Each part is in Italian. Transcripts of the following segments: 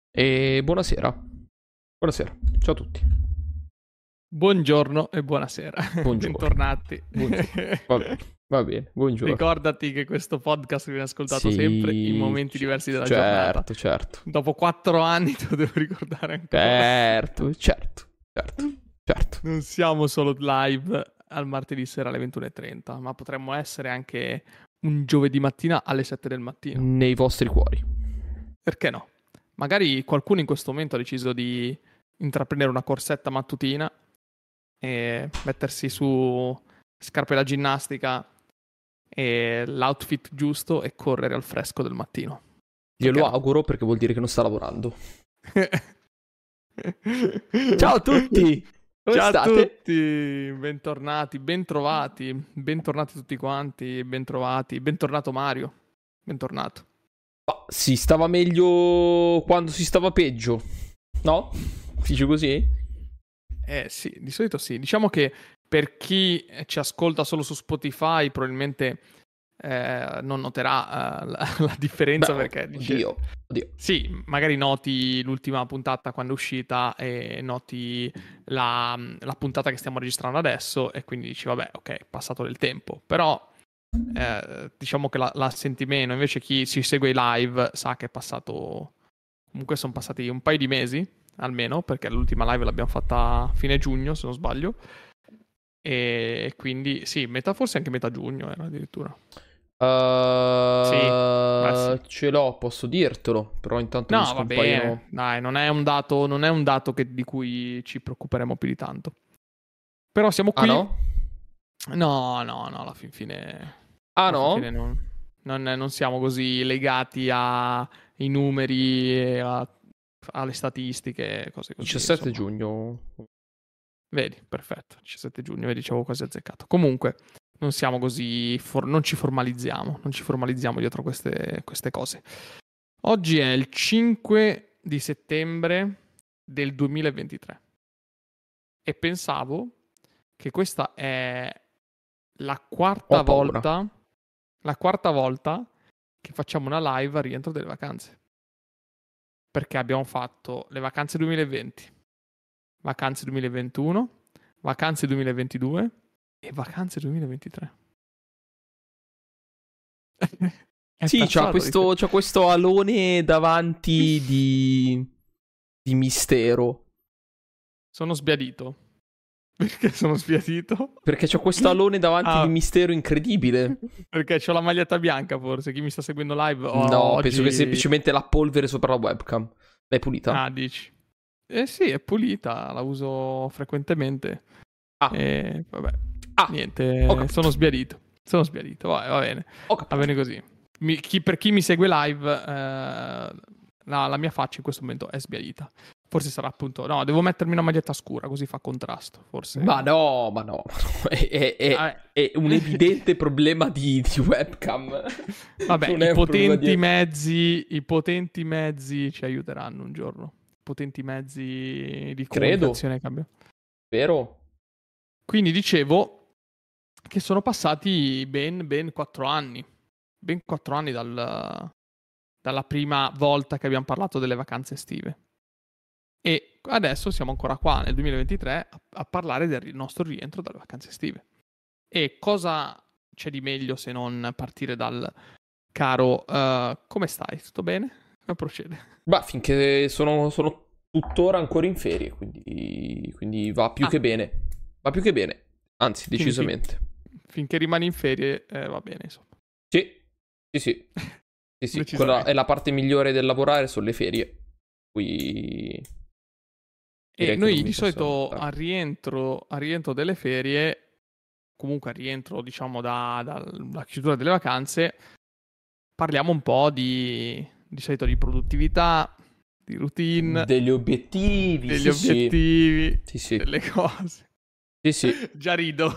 E buonasera. Buonasera. Ciao a tutti. Buongiorno e buonasera. Buongiorno. Bentornati. Buongiorno. Va bene, buongiorno. Ricordati che questo podcast viene ascoltato Sì, sempre in momenti diversi della giornata. Certo. Dopo 4 anni te lo devo ricordare ancora. Certo. Non siamo solo live al martedì sera alle 21:30, ma potremmo essere anche un giovedì mattina alle 7 del mattino. Nei vostri cuori. Perché no? Magari qualcuno in questo momento ha deciso di intraprendere una corsetta mattutina e mettersi su scarpe da ginnastica e l'outfit giusto e correre al fresco del mattino. Glielo auguro perché vuol dire che non sta lavorando. Ciao a tutti! Come Ciao state? a tutti, bentornati, bentrovati tutti quanti, bentrovati, bentornato Mario, bentornato. Ma si stava meglio quando si stava peggio, no? Si dice così? Sì, di solito sì. Diciamo che per chi ci ascolta solo su Spotify probabilmente non noterà la differenza. Beh, perché dice... Oddio. Sì, magari noti l'ultima puntata quando è uscita e noti la puntata che stiamo registrando adesso e quindi dici vabbè, ok, è passato del tempo. Però diciamo che la senti meno. Invece chi ci segue i live sa che è passato... Comunque sono passati un paio di mesi, almeno, perché l'ultima live l'abbiamo fatta a fine giugno, se non sbaglio. E quindi sì, forse anche metà giugno era addirittura. Sì. Ce l'ho, posso dirtelo, però intanto mi No, va scompaiono. bene. Dai, non è un dato di cui ci preoccuperemo più di tanto. Però siamo qui. Ah, no? No, alla fin fine. Ah, Alla fin no? fine non siamo così legati ai numeri e alle statistiche, cose così. 17 insomma. giugno. Vedi, perfetto. 17 giugno, vedi, ci avevo quasi azzeccato. Comunque, non siamo così. Non ci formalizziamo. Non ci formalizziamo dietro queste cose. Oggi è il 5 di settembre del 2023 e pensavo che questa è la quarta volta che facciamo una live a rientro delle vacanze. Perché abbiamo fatto le vacanze 2020, vacanze 2021, vacanze 2022 e vacanze 2023. Sì, c'ha questo alone davanti di mistero. Sono sbiadito. Perché sono sbiadito? Perché c'ho questo alone davanti di mistero incredibile. Perché c'ho la maglietta bianca, forse. Chi mi sta seguendo live No, oggi... penso che semplicemente la polvere sopra la webcam. È pulita? Ah, dici. Sì, è pulita, la uso frequentemente. Vabbè, niente, sono sbiadito. Va bene. Va bene così. Per chi mi segue live, la mia faccia in questo momento è sbiadita. Forse sarà appunto... No, devo mettermi una maglietta scura, così fa contrasto, forse. Ma no. È un evidente problema di webcam. Vabbè, i potenti mezzi ci aiuteranno un giorno. Potenti mezzi di comunicazione. Credo. Vero? Quindi dicevo che sono passati ben 4 anni. Ben 4 anni dalla prima volta che abbiamo parlato delle vacanze estive. E adesso siamo ancora qua nel 2023 a parlare del nostro rientro dalle vacanze estive. E cosa c'è di meglio se non partire dal caro come stai? Tutto bene? Come procede? Bah, finché sono tuttora ancora in ferie, quindi va più che bene. Va più che bene, anzi, decisamente. Finché rimani in ferie va bene, insomma. Sì. Quella è la parte migliore del lavorare, sono le ferie. E noi di solito a rientro delle ferie, comunque a rientro diciamo dalla chiusura delle vacanze, parliamo un po' di solito di produttività, di routine, degli obiettivi, sì. Delle cose. Sì. Già rido.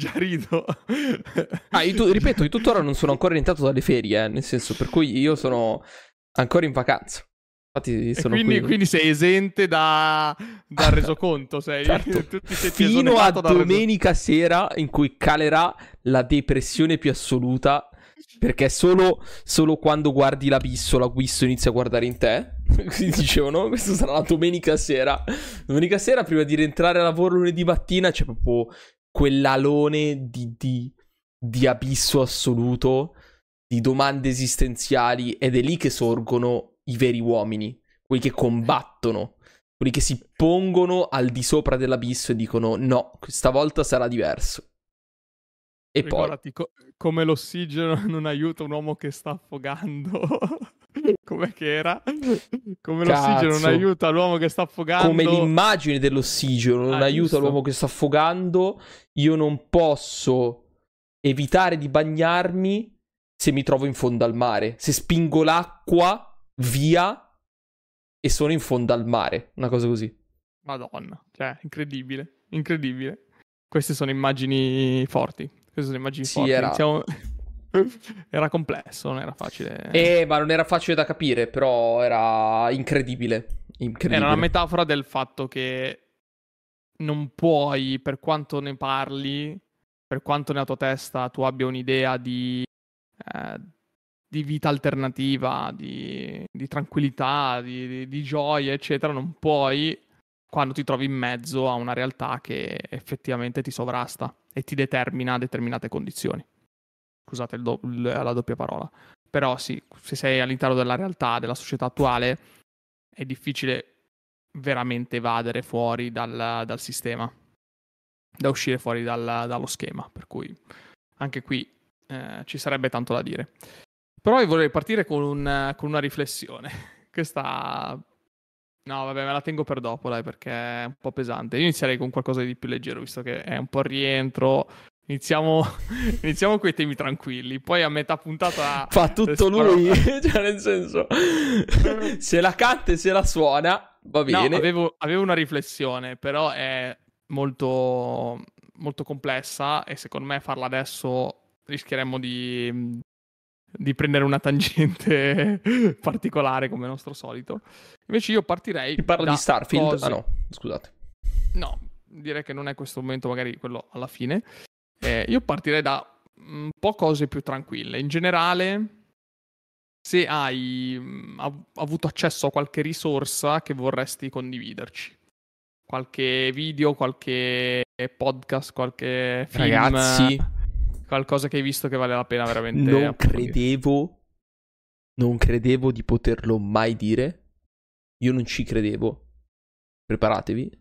Ripeto, io tuttora non sono ancora rientrato dalle ferie, nel senso, per cui io sono ancora in vacanza. Infatti sono quindi sei esente dal resoconto, sei. Certo. Tu ti sei fino a domenica sera in cui calerà la depressione più assoluta, perché solo quando guardi l'abisso, l'abisso inizia a guardare in te. Quindi dicevano, questa sarà la domenica sera. Domenica sera, prima di rientrare a lavoro lunedì mattina, c'è proprio quell'alone di abisso assoluto, di domande esistenziali, ed è lì che sorgono i veri uomini, quelli che combattono, quelli che si pongono al di sopra dell'abisso e dicono no, questa volta sarà diverso. E Ricordati come l'ossigeno non aiuta un uomo che sta affogando. Com'è che era? Come l'ossigeno non aiuta l'uomo che sta affogando. Come l'immagine dell'ossigeno non aiuta giusto. l'uomo che sta affogando, io non posso evitare di bagnarmi se mi trovo in fondo al mare. Se spingo l'acqua via e sono in fondo al mare. Una cosa così. Madonna, cioè, incredibile. Incredibile. Queste sono immagini forti. Sì, era... Era complesso, non era facile. Ma non era facile da capire, però era incredibile. Era una metafora del fatto che non puoi, per quanto ne parli, per quanto nella tua testa tu abbia un'idea di vita alternativa, di tranquillità, di gioia, eccetera, non puoi quando ti trovi in mezzo a una realtà che effettivamente ti sovrasta e ti determina determinate condizioni. Scusate la doppia parola. Però sì, se sei all'interno della realtà, della società attuale, è difficile veramente evadere fuori dal sistema, da uscire fuori dallo schema. Per cui anche qui ci sarebbe tanto da dire. Però io vorrei partire con una riflessione. Questa... No, vabbè, me la tengo per dopo, dai, perché è un po' pesante. Io inizierei con qualcosa di più leggero, visto che è un po' il rientro. Iniziamo con i temi tranquilli. Poi a metà puntata... Fa tutto lui, cioè nel senso... se la canta e se la suona, va bene. No, avevo una riflessione, però è molto, molto complessa e secondo me farla adesso rischieremmo di prendere una tangente particolare come nostro solito. Invece io partirei Si parla da di Starfield? cose... Ah no, scusate. No, direi che non è questo momento, magari quello alla fine. Io partirei da un po' cose più tranquille. In generale, se hai avuto accesso a qualche risorsa che vorresti condividerci. Qualche video, qualche podcast, qualche film. Ragazzi, qualcosa che hai visto che vale la pena veramente non credevo di poterlo mai dire. Io non ci credevo. Preparatevi.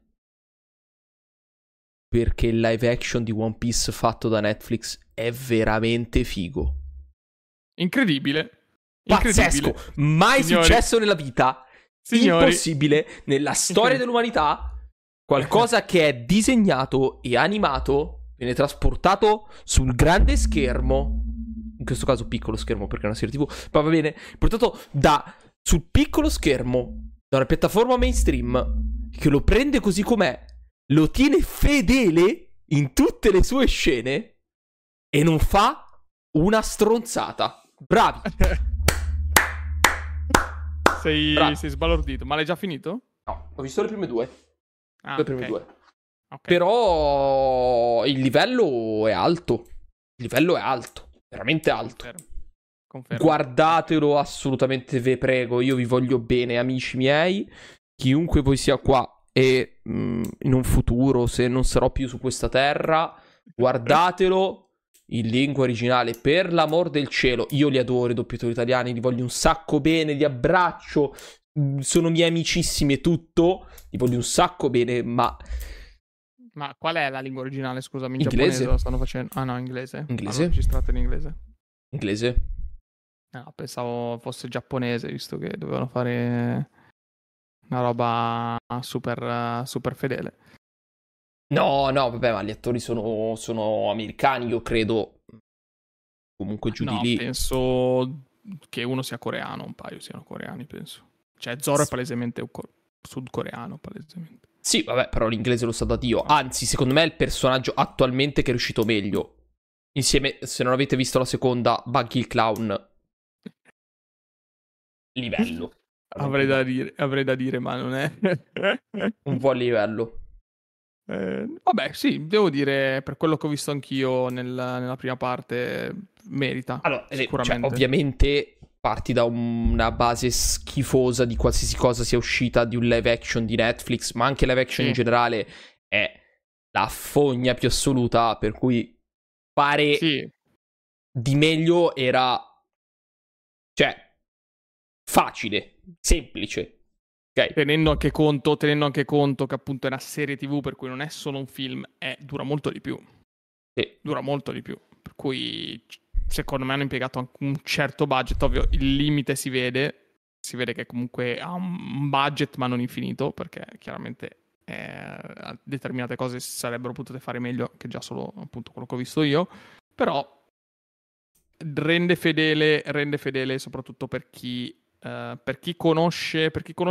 Perché il live action di One Piece fatto da Netflix è veramente figo. Incredibile. Pazzesco. Mai successo nella vita. Signori. Impossibile nella storia dell'umanità. Qualcosa che è disegnato e animato viene trasportato sul grande schermo. In questo caso piccolo schermo perché è una serie TV. Ma va bene. Portato sul piccolo schermo da una piattaforma mainstream che lo prende così com'è, lo tiene fedele in tutte le sue scene e non fa una stronzata. Bravi. Sei sbalordito. Ma l'hai già finito? No, ho visto le prime due. Ah, le prime due. Okay. Però il livello è alto. Il livello è alto. Veramente alto. Confermo. Guardatelo assolutamente, ve prego. Io vi voglio bene, amici miei. Chiunque voi sia qua e in un futuro, se non sarò più su questa terra, guardatelo in lingua originale, per l'amor del cielo. Io li adoro i doppiatori italiani, li voglio un sacco bene, li abbraccio, sono miei amicissimi e tutto, li voglio un sacco bene, ma qual è la lingua originale, scusami? In inglese. Giapponese lo stanno facendo? Ah no, inglese. Inglese. Hanno registrato in inglese. Inglese. No, pensavo fosse giapponese, visto che dovevano fare una roba super, super fedele. No, vabbè, ma gli attori sono americani, io credo. Comunque giù di lì. Penso che uno sia coreano, un paio siano coreani, penso. Cioè, Zoro è palesemente sudcoreano, palesemente. Sì, vabbè, però l'inglese lo sa da Dio. Anzi, secondo me è il personaggio attualmente che è riuscito meglio. Insieme, se non avete visto la seconda, Buggy il Clown. Livello. Avrei da dire, ma non è un buon livello. Vabbè, sì, devo dire, per quello che ho visto anch'io nella prima parte, merita. Allora, sicuramente. Cioè, ovviamente parti da una base schifosa di qualsiasi cosa sia uscita di un live action di Netflix, ma anche live action in generale è la fogna più assoluta, per cui fare di meglio era, cioè, facile, semplice. Okay. Tenendo anche conto che appunto è una serie TV, per cui non è solo un film, dura molto di più. Sì. Dura molto di più. Per cui secondo me hanno impiegato anche un certo budget. Ovvio, il limite si vede che comunque ha un budget ma non infinito, perché chiaramente determinate cose sarebbero potute fare meglio che già solo appunto quello che ho visto io. Però rende fedele soprattutto per chi conosce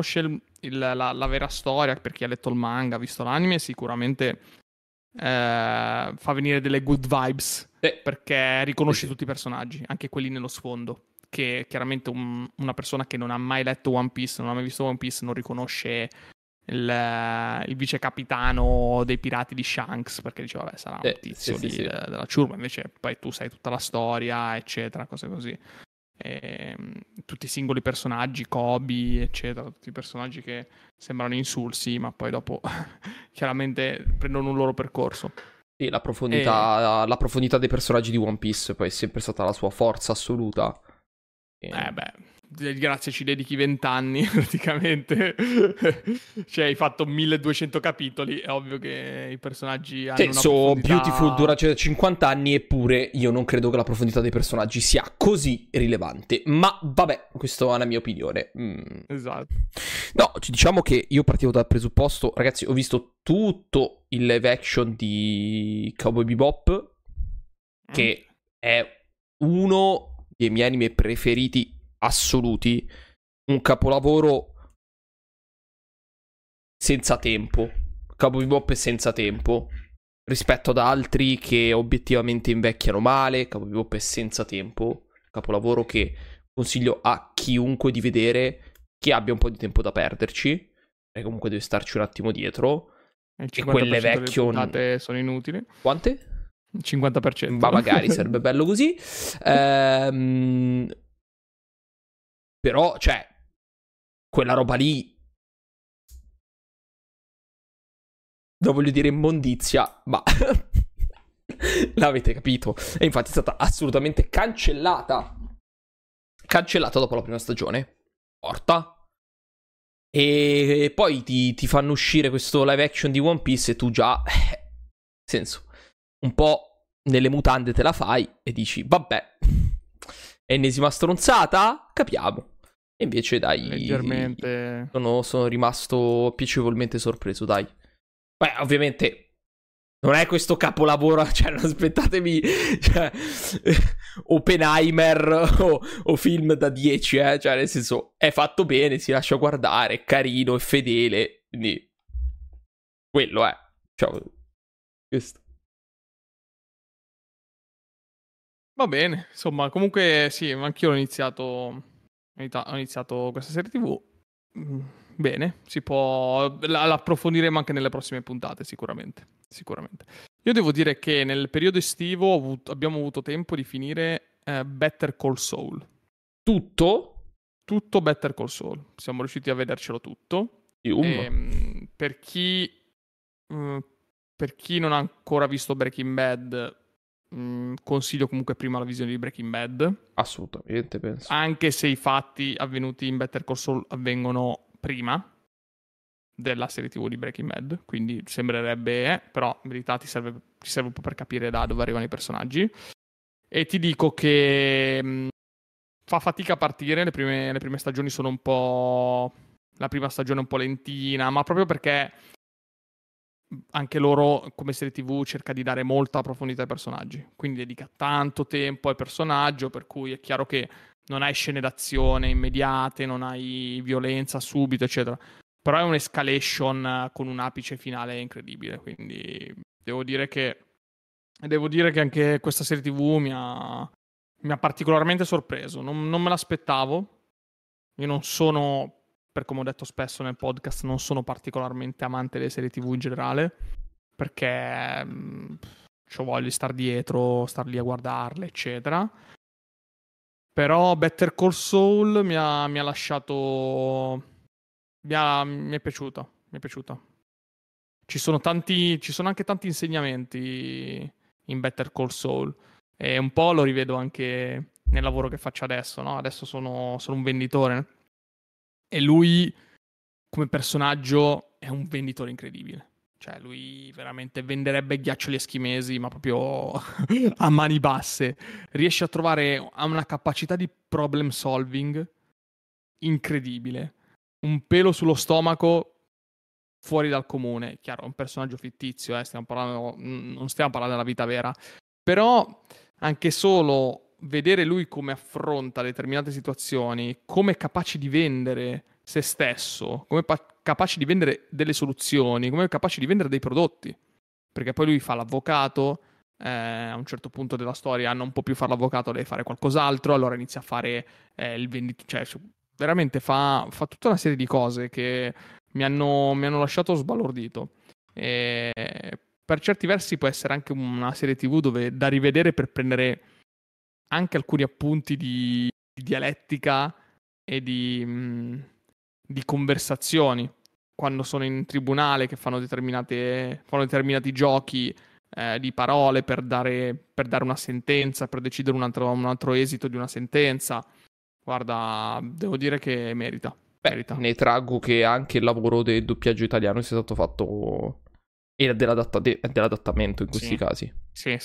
la vera storia, per chi ha letto il manga, ha visto l'anime, sicuramente fa venire delle good vibes, perché riconosce tutti i personaggi, anche quelli nello sfondo, che chiaramente una persona che non ha mai letto One Piece, non ha mai visto One Piece, non riconosce il vice capitano dei pirati di Shanks, perché diceva vabbè, sarà un tizio della ciurma, invece poi tu sai tutta la storia, eccetera, cose così. Tutti i singoli personaggi, Kobe, eccetera, tutti i personaggi che sembrano insulsi, ma poi dopo chiaramente prendono un loro percorso. Sì, la profondità dei personaggi di One Piece poi è sempre stata la sua forza assoluta. Grazie, ci dedichi 20 anni praticamente. Cioè hai fatto 1200 capitoli, è ovvio che i personaggi hanno una profondità... Beautiful dura 50 anni, eppure io non credo che la profondità dei personaggi sia così rilevante, ma vabbè, questa è la mia opinione. Esatto. No, diciamo che io partivo dal presupposto, ragazzi, ho visto tutto il live action di Cowboy Bebop, che è uno dei miei anime preferiti assoluti, un capolavoro senza tempo. Cowboy Bebop è senza tempo rispetto ad altri che obiettivamente invecchiano male. Cowboy Bebop è senza tempo, capolavoro che consiglio a chiunque di vedere, che abbia un po' di tempo da perderci, perché comunque deve starci un attimo dietro. E quelle vecchie puntate sono inutili. Quante? 50%. Ma magari sarebbe bello così. Però, cioè, quella roba lì, non voglio dire immondizia, ma l'avete capito. E infatti è stata assolutamente cancellata. Cancellata dopo la prima stagione. Morta. E poi ti fanno uscire questo live action di One Piece e tu già, senso, un po' nelle mutande te la fai e dici, vabbè, ennesima stronzata, capiamo. E invece, dai, leggermente sono rimasto piacevolmente sorpreso, dai. Beh, ovviamente non è questo capolavoro, cioè non aspettatevi, cioè, Oppenheimer o film da 10, cioè nel senso è fatto bene, si lascia guardare, è carino, è fedele, quindi quello è, cioè, questo. Va bene, insomma, comunque sì, anch'io ho iniziato questa serie TV. Bene, si può l'approfondiremo anche nelle prossime puntate, sicuramente. Io devo dire che nel periodo estivo abbiamo avuto tempo di finire Better Call Saul. Tutto Better Call Saul. Siamo riusciti a vedercelo tutto. Per chi non ha ancora visto Breaking Bad, consiglio comunque prima la visione di Breaking Bad. Assolutamente, penso. Anche se i fatti avvenuti in Better Call Saul avvengono prima della serie TV di Breaking Bad, quindi sembrerebbe, però in verità ti serve un po' per capire da dove arrivano i personaggi. E ti dico che fa fatica a partire, le prime stagioni sono un po'... La prima stagione è un po' lentina, ma proprio perché anche loro, come serie TV, cerca di dare molta profondità ai personaggi, quindi dedica tanto tempo al personaggio, per cui è chiaro che non hai scene d'azione immediate, non hai violenza subito, eccetera, però è un'escalation con un apice finale incredibile, quindi devo dire che anche questa serie TV mi ha particolarmente sorpreso, non me l'aspettavo. Io non sono, per come ho detto spesso nel podcast, non sono particolarmente amante delle serie TV in generale, perché voglio star dietro, star lì a guardarle, eccetera. Però Better Call Saul mi ha lasciato... mi è piaciuta, mi è piaciuta. Ci sono anche tanti insegnamenti in Better Call Saul e un po' lo rivedo anche nel lavoro che faccio adesso, no? Adesso sono un venditore e lui come personaggio è un venditore incredibile. Cioè lui veramente venderebbe ghiaccioli eschimesi, ma proprio a mani basse. Riesce a trovare, ha una capacità di problem solving incredibile. Un pelo sullo stomaco fuori dal comune. Chiaro, è un personaggio fittizio, non stiamo parlando della vita vera. Però anche solo vedere lui come affronta determinate situazioni, come è capace di vendere se stesso, come è capace di vendere delle soluzioni, come è capace di vendere dei prodotti. Perché poi lui fa l'avvocato, a un certo punto della storia non può più fare l'avvocato, deve fare qualcos'altro, allora inizia a fare il venditore, cioè veramente fa tutta una serie di cose che mi hanno lasciato sbalordito. E per certi versi può essere anche una serie TV dove da rivedere per prendere anche alcuni appunti di dialettica e di conversazioni quando sono in tribunale che fanno determinati giochi di parole per dare una sentenza, per decidere un altro esito di una sentenza. Guarda, devo dire che merita. Ne traggo che anche il lavoro del doppiaggio italiano sia stato fatto e dell'adattamento in questi casi. Sì.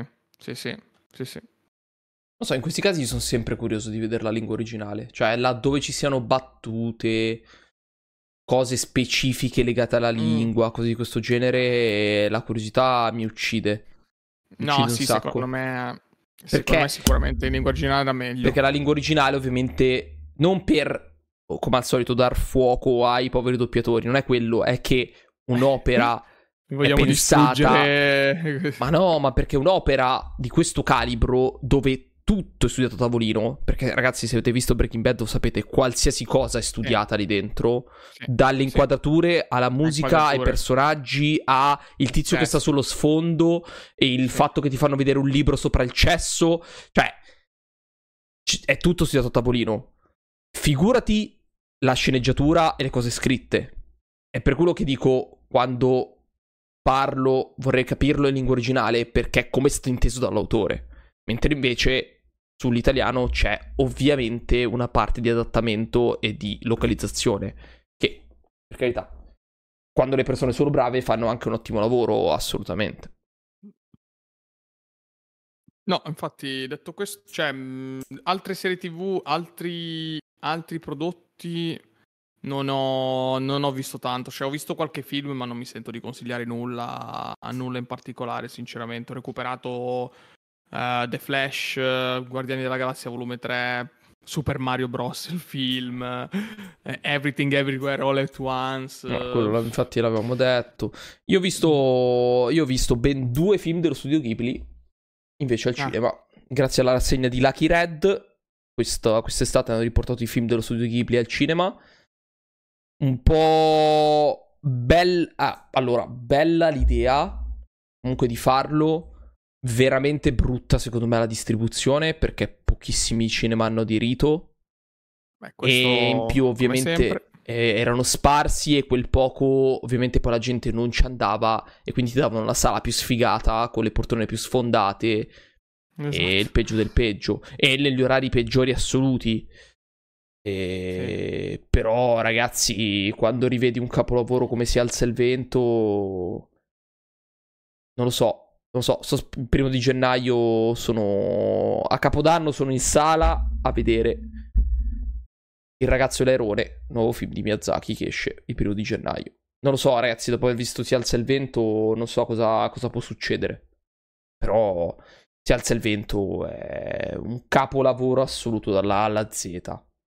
Non so, in questi casi sono sempre curioso di vedere la lingua originale. Cioè, laddove ci siano battute, cose specifiche legate alla lingua, cose di questo genere, la curiosità mi uccide. No, sì, secondo me sicuramente in lingua originale era meglio. Perché la lingua originale, ovviamente, non per, come al solito, dar fuoco ai poveri doppiatori, non è quello, è che un'opera vogliamo è pensata... distruggere... Ma no, ma perché un'opera di questo calibro, dove tutto è studiato a tavolino, perché ragazzi, se avete visto Breaking Bad lo sapete, qualsiasi cosa è studiata lì dentro, dalle inquadrature alla musica, ai personaggi, a il tizio che sta sullo sfondo e il fatto che ti fanno vedere un libro sopra il cesso, cioè è tutto studiato a tavolino. Figurati la sceneggiatura e le cose scritte. È per quello che dico, quando parlo vorrei capirlo in lingua originale, perché è come è stato inteso dall'autore. Mentre invece sull'italiano c'è ovviamente una parte di adattamento e di localizzazione che, per carità, quando le persone sono brave fanno anche un ottimo lavoro, assolutamente. No, infatti, detto questo, cioè, altre serie TV, altri prodotti non ho visto tanto. Cioè, ho visto qualche film, ma non mi sento di consigliare nulla in particolare, sinceramente. Ho recuperato The Flash, Guardiani della Galassia volume 3, Super Mario Bros. Il film, Everything Everywhere All at Once. No, quello infatti l'avevamo detto. Io ho visto ben 2 film dello studio Ghibli invece al cinema. Grazie alla rassegna di Lucky Red, quest'estate hanno riportato i film dello studio Ghibli al cinema. Un po' allora, bella l'idea comunque di farlo. Veramente brutta secondo me la distribuzione, perché pochissimi cinema hanno aderito. E in più ovviamente erano sparsi, e quel poco ovviamente poi la gente non ci andava, e quindi ti davano la sala più sfigata con le poltrone più sfondate, e il peggio del peggio, e negli orari peggiori assoluti. Però ragazzi, quando rivedi un capolavoro come Si alza il vento, non lo so, il 1 gennaio a Capodanno sono in sala a vedere Il ragazzo e l'airone, nuovo film di Miyazaki che esce il 1 gennaio. Non lo so ragazzi, dopo aver visto Si alza il vento non so cosa può succedere, però Si alza il vento è un capolavoro assoluto dalla A alla Z.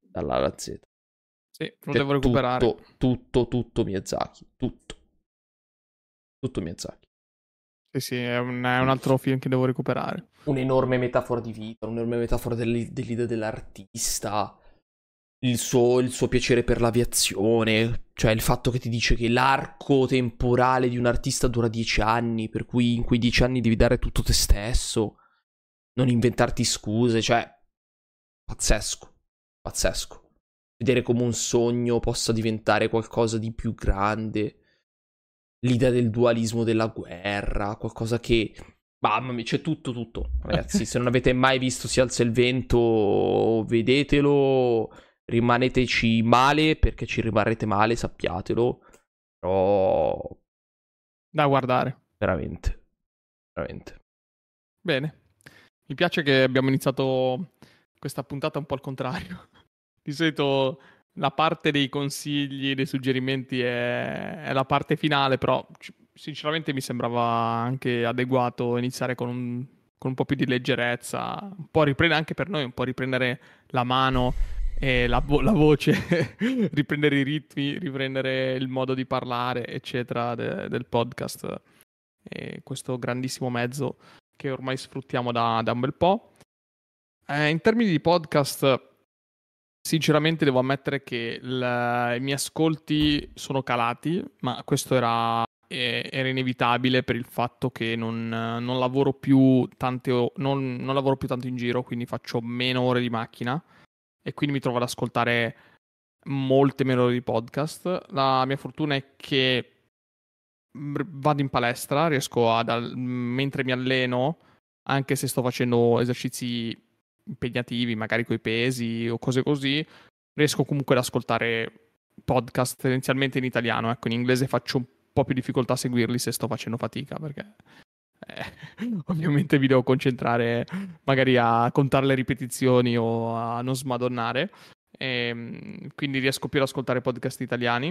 Sì, lo devo recuperare. Tutto Miyazaki, tutto Miyazaki. Sì, è un altro film che devo recuperare. Un'enorme metafora di vita, un'enorme metafora dell'idea dell'artista, il suo piacere per l'aviazione, cioè il fatto che ti dice che l'arco temporale di un artista dura 10 anni, per cui in quei 10 anni devi dare tutto te stesso, non inventarti scuse, cioè pazzesco. Vedere come un sogno possa diventare qualcosa di più grande, l'idea del dualismo della guerra, qualcosa che... Mamma mia, c'è tutto. Ragazzi, se non avete mai visto Si alza il vento, vedetelo, rimaneteci male, perché ci rimarrete male, sappiatelo. Però... Da guardare. Veramente. Bene. Mi piace che abbiamo iniziato questa puntata un po' al contrario. Di solito la parte dei consigli, dei suggerimenti è la parte finale, però sinceramente mi sembrava anche adeguato iniziare con un po' più di leggerezza, un po' riprendere anche per noi, un po' riprendere la mano e la voce, riprendere i ritmi, riprendere il modo di parlare, eccetera, del podcast. E questo grandissimo mezzo che ormai sfruttiamo da un bel po'. In termini di podcast, sinceramente devo ammettere che i miei ascolti sono calati, ma questo era inevitabile per il fatto che non lavoro più non lavoro più tanto in giro, quindi faccio meno ore di macchina e quindi mi trovo ad ascoltare molte meno ore di podcast. La mia fortuna è che vado in palestra, riesco mentre mi alleno, anche se sto facendo esercizi impegnativi, magari coi pesi o cose così, riesco comunque ad ascoltare podcast tendenzialmente in italiano. Ecco, in inglese faccio un po' più difficoltà a seguirli se sto facendo fatica, perché ovviamente mi devo concentrare magari a contare le ripetizioni o a non smadonnare, quindi riesco più ad ascoltare podcast italiani.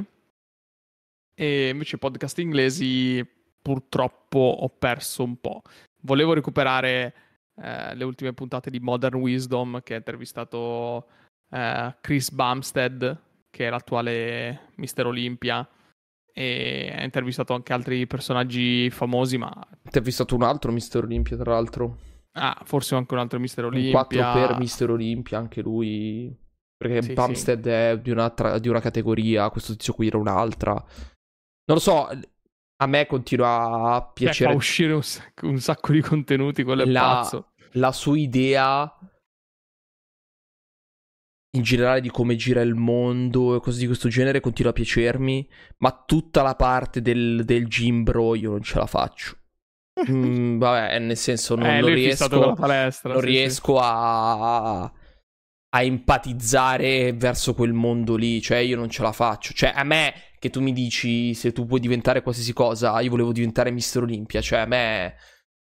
E invece podcast inglesi purtroppo ho perso un po'. Volevo recuperare le ultime puntate di Modern Wisdom, che ha intervistato Chris Bumstead, che è l'attuale Mister Olympia, e ha intervistato anche altri personaggi famosi, ma... Ha intervistato un altro Mister Olympia, tra l'altro. Ah, forse anche un altro Mister Olympia. Un 4 per Mister Olympia, anche lui. Perché Sì, Bumstead sì. è di una categoria, questo tizio qui era un'altra. Non lo so, a me continua a piacere. Fa uscire un sacco di contenuti, quello è pazzo. La sua idea in generale di come gira il mondo e cose di questo genere continua a piacermi, ma tutta la parte del gym bro io non ce la faccio. Vabbè, nel senso non riesco, con la palestra, non sì, riesco a empatizzare verso quel mondo lì, cioè io non ce la faccio. Cioè a me che tu mi dici se tu puoi diventare qualsiasi cosa, io volevo diventare Mister Olympia, cioè a me...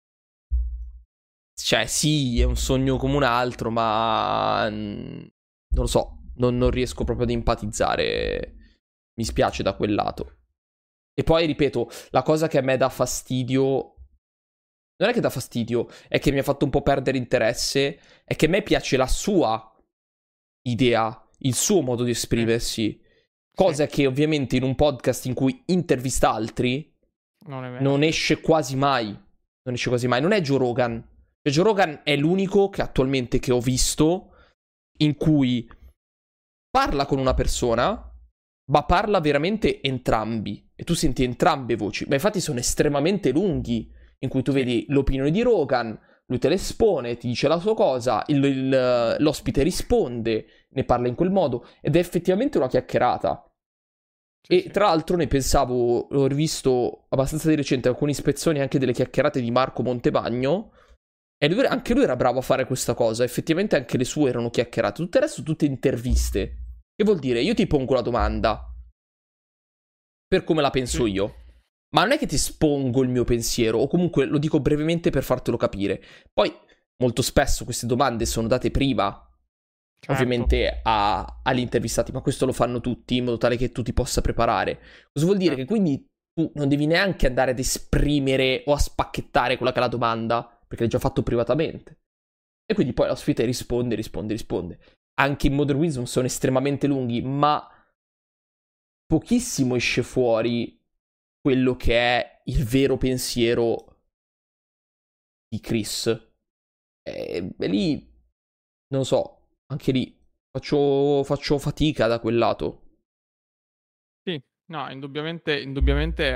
Cioè sì, è un sogno come un altro, ma non lo so, non riesco proprio ad empatizzare, mi spiace da quel lato. E poi ripeto, la cosa che a me dà fastidio non è che dà fastidio, è che mi ha fatto un po' perdere interesse, è che a me piace la sua idea, il suo modo di esprimersi, cosa che ovviamente in un podcast in cui intervista altri non esce quasi mai. Non esce quasi mai. Non è Joe Rogan. Cioè, Joe Rogan è l'unico che attualmente che ho visto in cui parla con una persona, ma parla veramente entrambi. E tu senti entrambe voci. Ma infatti sono estremamente lunghi, in cui tu vedi l'opinione di Rogan, lui te l'espone, ti dice la sua cosa, l'ospite risponde, ne parla in quel modo, ed è effettivamente una chiacchierata. E tra l'altro ne pensavo, l'ho rivisto abbastanza di recente, alcuni spezzoni anche delle chiacchierate di Marco Montebagno, e anche lui era bravo a fare questa cosa, effettivamente anche le sue erano chiacchierate, tutto il resto tutte interviste. Che vuol dire? Io ti pongo la domanda, per come la penso io, ma non è che ti espongo il mio pensiero, o comunque lo dico brevemente per fartelo capire. Poi, molto spesso queste domande sono date prima, ovviamente agli intervistati, ma questo lo fanno tutti in modo tale che tu ti possa preparare. Cosa vuol dire? Che quindi tu non devi neanche andare ad esprimere o a spacchettare quella che è la domanda, perché l'hai già fatto privatamente. E quindi poi l'ospite risponde. Anche in Modern Wisdom sono estremamente lunghi, ma pochissimo esce fuori quello che è il vero pensiero di Chris. E lì, non so, anche lì faccio fatica da quel lato. Sì, no, indubbiamente è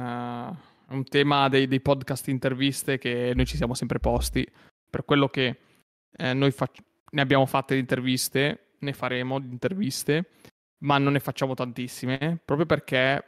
un tema dei podcast interviste che noi ci siamo sempre posti, per quello che noi ne abbiamo fatte di interviste, ne faremo di interviste, ma non ne facciamo tantissime, proprio perché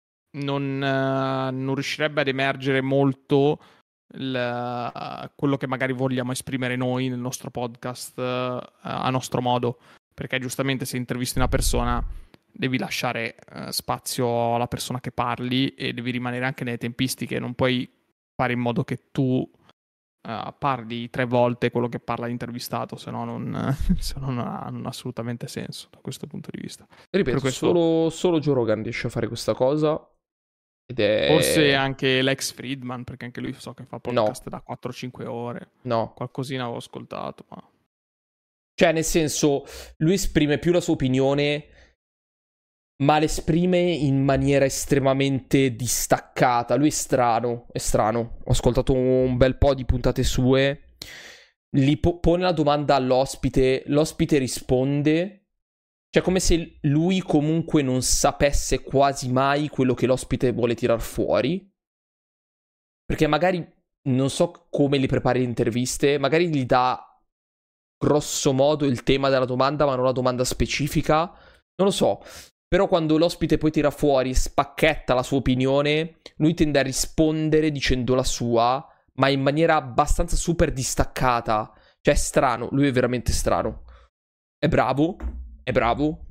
non riuscirebbe ad emergere molto quello che magari vogliamo esprimere noi nel nostro podcast a nostro modo, perché giustamente se intervisti una persona devi lasciare spazio alla persona che parli e devi rimanere anche nelle tempistiche, non puoi fare in modo che tu parli 3 volte quello che parla l'intervistato, se no non ha assolutamente senso da questo punto di vista. Ripeto, Per questo solo Joe Rogan riesce a fare questa cosa. Ed forse è... anche Lex Friedman, perché anche lui so che fa No, podcast da 4-5 ore. no. Qualcosina avevo ascoltato, ma... Cioè, nel senso, lui esprime più la sua opinione, ma l'esprime in maniera estremamente distaccata. Lui è strano, è strano. Ho ascoltato un bel po' di puntate sue. Pone la domanda all'ospite, l'ospite risponde. Cioè, come se lui comunque non sapesse quasi mai quello che l'ospite vuole tirar fuori. Perché magari, non so come li prepari le interviste, magari gli dà grosso modo il tema della domanda, ma non la domanda specifica. Non lo so. Però quando l'ospite poi tira fuori, spacchetta la sua opinione, lui tende a rispondere dicendo la sua, ma in maniera abbastanza super distaccata. Cioè, è strano, lui è veramente strano. È bravo, è bravo.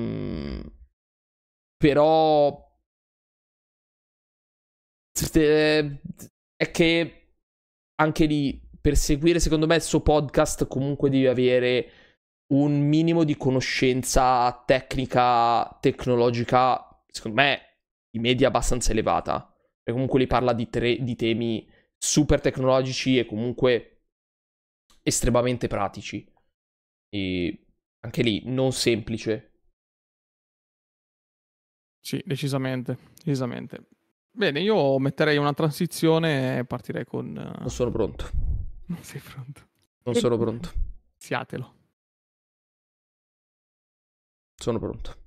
Però... È che anche lì, per seguire secondo me il suo podcast, comunque devi avere un minimo di conoscenza tecnica, tecnologica, secondo me, di media abbastanza elevata. E comunque lui parla di temi super tecnologici e comunque estremamente pratici. E anche lì, non semplice. Sì, decisamente, decisamente. Bene, io metterei una transizione e partirei con... Non sono pronto. Non sei pronto? Non sono pronto. Siatelo. Sono pronto.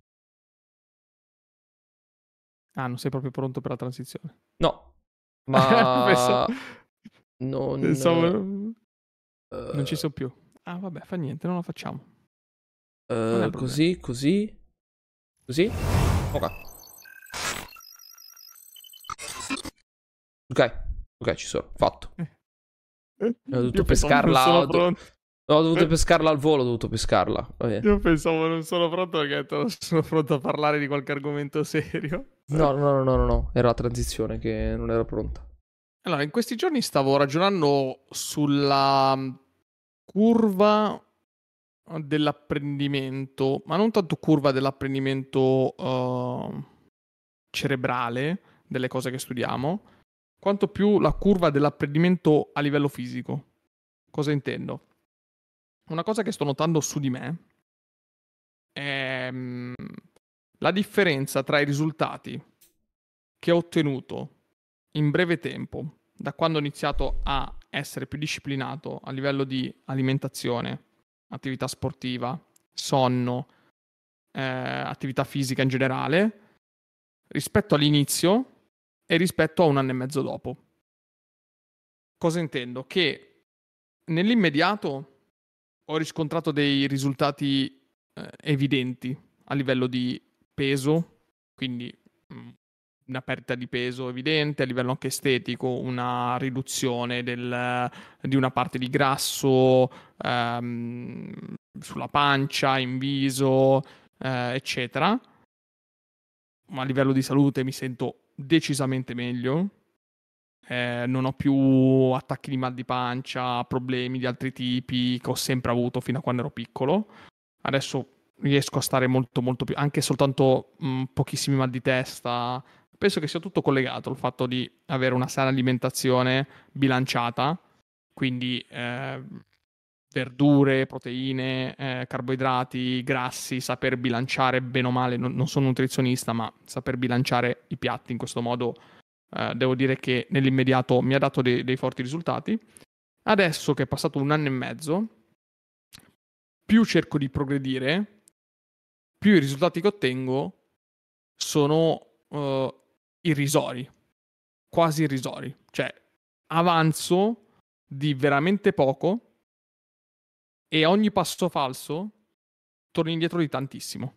Ah, non sei proprio pronto per la transizione. No, ma... Pensavo... Non ci eh, sono più. Ah, vabbè, fa niente, non la facciamo. Non è un problema. così, così. Così. Ok. Ok, ci sono. Fatto. Ho dovuto Io pensavo non pescarla. sono pronto. Ho dovuto pescarla al volo, ho dovuto pescarla. Vabbè. Io pensavo non sono pronto perché ho detto, non sono pronto a parlare di qualche argomento serio. No. Era la transizione che non era pronta. Allora, in questi giorni stavo ragionando sulla curva dell'apprendimento, ma non tanto curva dell'apprendimento cerebrale, delle cose che studiamo, quanto più la curva dell'apprendimento a livello fisico. Cosa intendo? Una cosa che sto notando su di me è la differenza tra i risultati che ho ottenuto in breve tempo, da quando ho iniziato a essere più disciplinato a livello di alimentazione, attività sportiva, sonno, attività fisica in generale, rispetto all'inizio e rispetto a 1 anno e mezzo dopo. Cosa intendo? Che nell'immediato ho riscontrato dei risultati evidenti a livello di peso, quindi una perdita di peso evidente, a livello anche estetico, una riduzione di una parte di grasso sulla pancia, in viso, eccetera. Ma a livello di salute mi sento decisamente meglio. Non ho più attacchi di mal di pancia, problemi di altri tipi che ho sempre avuto fino a quando ero piccolo. Adesso riesco a stare molto molto più, anche soltanto pochissimi mal di testa. Penso che sia tutto collegato al fatto di avere una sana alimentazione bilanciata, quindi verdure, proteine, carboidrati, grassi, saper bilanciare bene o male. Non sono un nutrizionista, ma saper bilanciare i piatti in questo modo devo dire che nell'immediato mi ha dato dei forti risultati. Adesso che è passato 1 anno e mezzo, più cerco di progredire, più i risultati che ottengo sono irrisori, quasi irrisori. Cioè, avanzo di veramente poco e ogni passo falso torni indietro di tantissimo.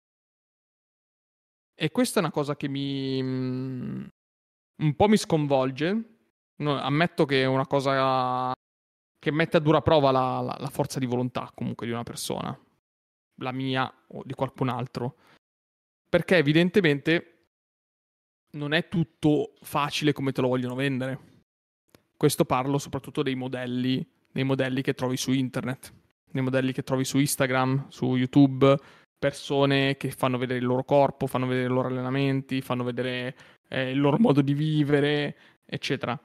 E questa è una cosa che un po' mi sconvolge. No, ammetto che è una cosa che mette a dura prova la forza di volontà comunque di una persona, la mia o di qualcun altro, perché evidentemente non è tutto facile come te lo vogliono vendere. Questo parlo soprattutto dei modelli che trovi su internet, nei modelli che trovi su Instagram, su YouTube, persone che fanno vedere il loro corpo, fanno vedere i loro allenamenti, fanno vedere il loro modo di vivere, eccetera.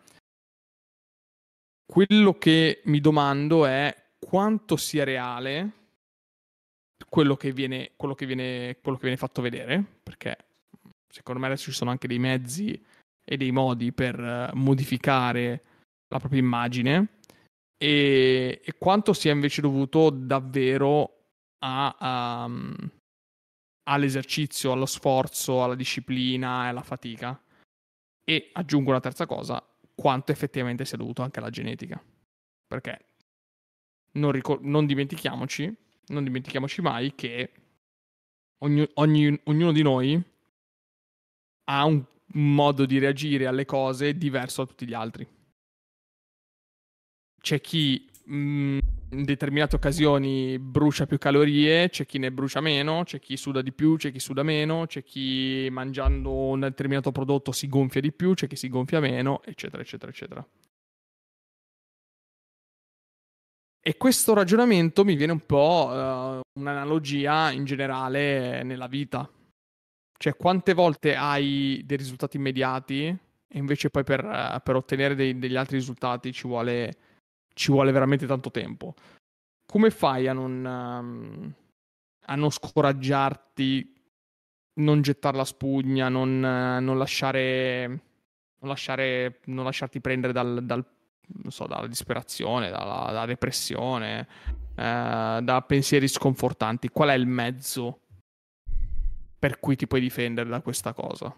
Quello che mi domando è quanto sia reale quello che viene fatto vedere, perché secondo me adesso ci sono anche dei mezzi e dei modi per modificare la propria immagine, e quanto sia invece dovuto davvero all'esercizio, allo sforzo, alla disciplina e alla fatica. E aggiungo una terza cosa, quanto effettivamente sia dovuto anche alla genetica, perché non dimentichiamoci mai che ognuno di noi ha un modo di reagire alle cose diverso da tutti gli altri. C'è chi in determinate occasioni brucia più calorie, c'è chi ne brucia meno, c'è chi suda di più, c'è chi suda meno, c'è chi mangiando un determinato prodotto si gonfia di più, c'è chi si gonfia meno, eccetera, eccetera, eccetera. E questo ragionamento mi viene un po' un'analogia in generale nella vita. Cioè, quante volte hai dei risultati immediati e invece poi per ottenere degli altri risultati ci vuole veramente tanto tempo. Come fai a non scoraggiarti, non gettare la spugna, non lasciarti prendere non so, dalla disperazione, dalla depressione, da pensieri sconfortanti? Qual è il mezzo per cui ti puoi difendere da questa cosa?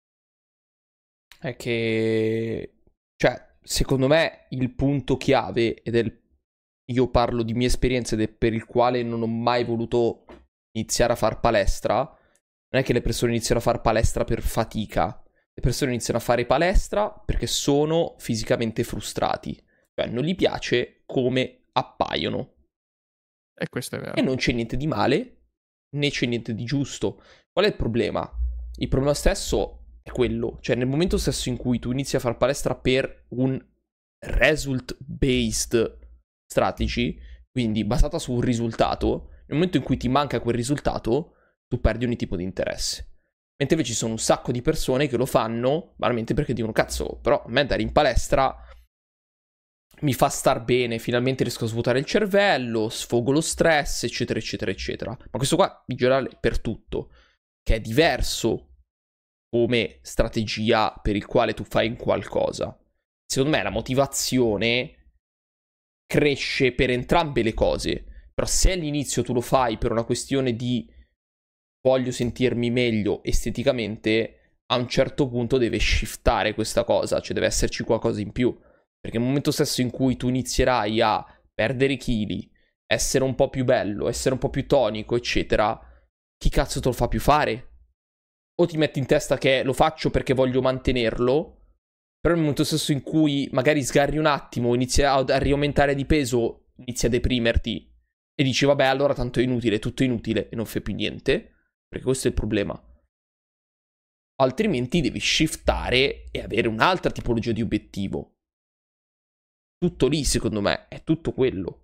È che, cioè, secondo me il punto chiave, io parlo di mia esperienza ed è per il quale non ho mai voluto iniziare a far palestra, non è che le persone iniziano a far palestra per fatica, le persone iniziano a fare palestra perché sono fisicamente frustrati, cioè non gli piace come appaiono. E questo è vero. E non c'è niente di male, né c'è niente di giusto. Qual è il problema? Il problema stesso è quello, cioè nel momento stesso in cui tu inizi a far palestra per un result-based strategy, quindi basata su un risultato, nel momento in cui ti manca quel risultato, tu perdi ogni tipo di interesse. Mentre invece ci sono un sacco di persone che lo fanno banalmente perché dicono cazzo, però a me andare in palestra mi fa star bene, finalmente riesco a svuotare il cervello, sfogo lo stress, eccetera, eccetera, eccetera. Ma questo qua in generale per tutto, che è diverso come strategia per il quale tu fai qualcosa. Secondo me la motivazione cresce per entrambe le cose, però se all'inizio tu lo fai per una questione di voglio sentirmi meglio esteticamente, a un certo punto deve shiftare questa cosa, cioè deve esserci qualcosa in più. Perché nel momento stesso in cui tu inizierai a perdere chili, essere un po' più bello, essere un po' più tonico, eccetera, chi cazzo te lo fa più fare? O ti metti in testa che lo faccio perché voglio mantenerlo, però nel momento stesso in cui magari sgarri un attimo, inizi a riaumentare di peso, inizi a deprimerti e dici vabbè allora tanto è inutile, è tutto inutile e non fai più niente, perché questo è il problema. Altrimenti devi shiftare e avere un'altra tipologia di obiettivo. Tutto lì, secondo me, è tutto quello.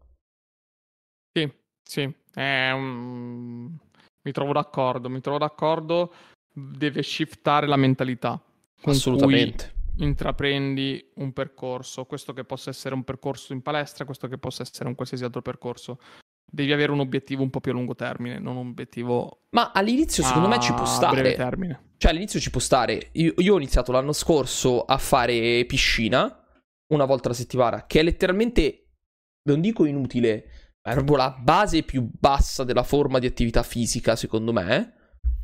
Sì, mi trovo d'accordo, deve shiftare la mentalità con assolutamente cui intraprendi un percorso, questo che possa essere un percorso in palestra, questo che possa essere un qualsiasi altro percorso. Devi avere un obiettivo un po' più a lungo termine, non un obiettivo ma all'inizio secondo me ci può stare. A breve termine. Cioè all'inizio ci può stare. Io ho iniziato l'anno scorso a fare piscina una volta alla settimana, che è letteralmente, non dico inutile, ma è proprio la base più bassa della forma di attività fisica, secondo me.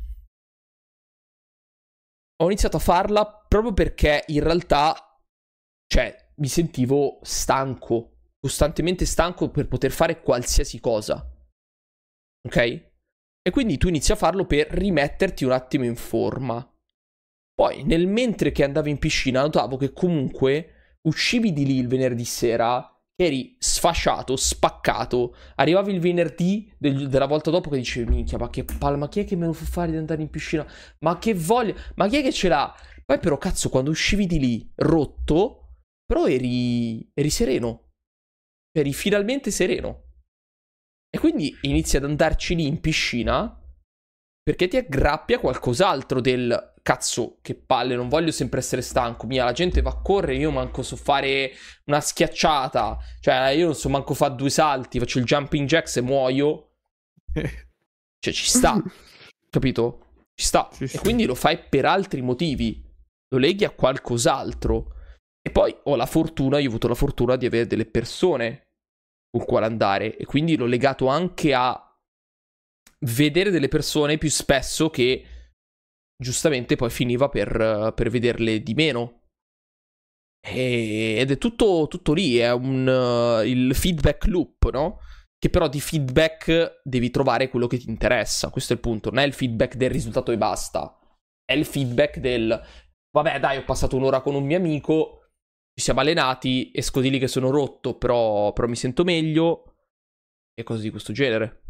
Ho iniziato a farla proprio perché in realtà, cioè, mi sentivo stanco. costantemente stanco per poter fare qualsiasi cosa. Ok? E quindi tu inizi a farlo per rimetterti un attimo in forma. Poi, nel mentre che andavi in piscina, notavo che comunque uscivi di lì il venerdì sera, eri sfasciato, spaccato. Arrivavi il venerdì della volta dopo che dicevi, minchia, ma che palle, ma chi è che me lo fa fare di andare in piscina? Ma che voglia, ma chi è che ce l'ha? Poi però, cazzo, quando uscivi di lì, rotto, però eri sereno. Eri finalmente sereno. E quindi inizi ad andarci lì in piscina perché ti aggrappi a qualcos'altro del cazzo, che palle, non voglio sempre essere stanco. Mia, la gente va a correre, io manco so fare una schiacciata. Cioè, io non so manco fare 2 salti, faccio il jumping jacks e muoio. Cioè, ci sta, capito? Ci sta. Sì, E sì. quindi lo fai per altri motivi. Lo leghi a qualcos'altro. E poi io ho avuto la fortuna di avere delle persone con quale andare. E quindi l'ho legato anche a vedere delle persone più spesso che giustamente poi finiva per vederle di meno. Ed è tutto lì, è il feedback loop, no? Che però di feedback devi trovare quello che ti interessa. Questo è il punto, non è il feedback del risultato e basta. È il feedback del vabbè, dai, ho passato un'ora con un mio amico, ci siamo allenati, esco di lì che sono rotto, però mi sento meglio, e cose di questo genere.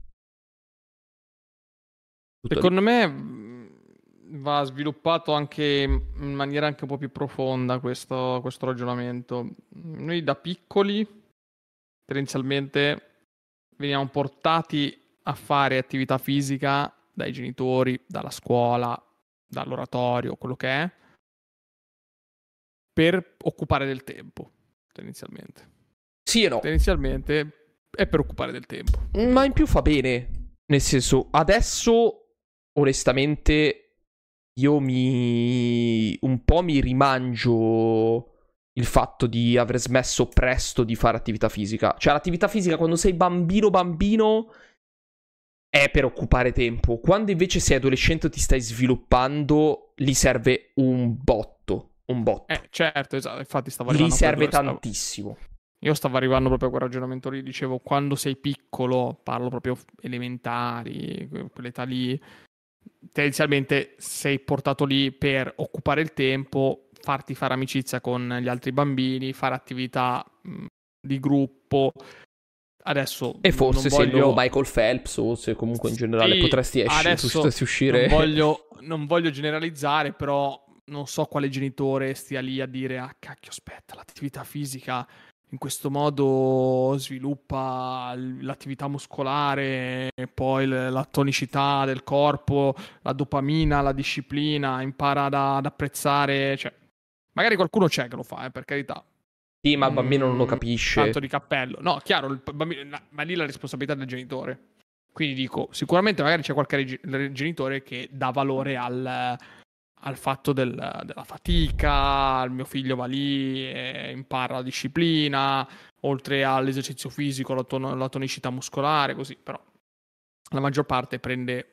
Tutto lì. Secondo me va sviluppato anche in maniera anche un po' più profonda questo ragionamento. Noi da piccoli, tendenzialmente, veniamo portati a fare attività fisica dai genitori, dalla scuola, dall'oratorio, quello che è, per occupare del tempo, tendenzialmente. Sì e no. Tendenzialmente è per occupare del tempo. Ma in più fa bene. Nel senso, adesso, onestamente, io un po' mi rimangio il fatto di aver smesso presto di fare attività fisica. Cioè, l'attività fisica quando sei bambino è per occupare tempo. Quando invece sei adolescente o ti stai sviluppando, lì serve un botto. Un botto. Certo, esatto. Infatti stavo Lì arrivando serve tantissimo. Io stavo arrivando proprio a quel ragionamento lì, dicevo, quando sei piccolo, parlo proprio elementari, quell'età lì, tendenzialmente sei portato lì per occupare il tempo, farti fare amicizia con gli altri bambini, fare attività di gruppo. Adesso E forse non sei il nuovo voglio... Michael Phelps, o se comunque in generale Sì, potresti adesso uscire. non voglio generalizzare, però non so quale genitore stia lì a dire, ah cacchio, aspetta, l'attività fisica in questo modo sviluppa l'attività muscolare, poi la tonicità del corpo, la dopamina, la disciplina, impara ad apprezzare, cioè, magari qualcuno c'è che lo fa, per carità. Sì, ma il bambino non lo capisce. Tanto di cappello. No, chiaro, il bambino, ma lì la responsabilità del genitore. Quindi dico, sicuramente magari c'è qualche genitore che dà valore al fatto della fatica, il mio figlio va lì e impara la disciplina, oltre all'esercizio fisico, la tonicità muscolare, così, però la maggior parte prende,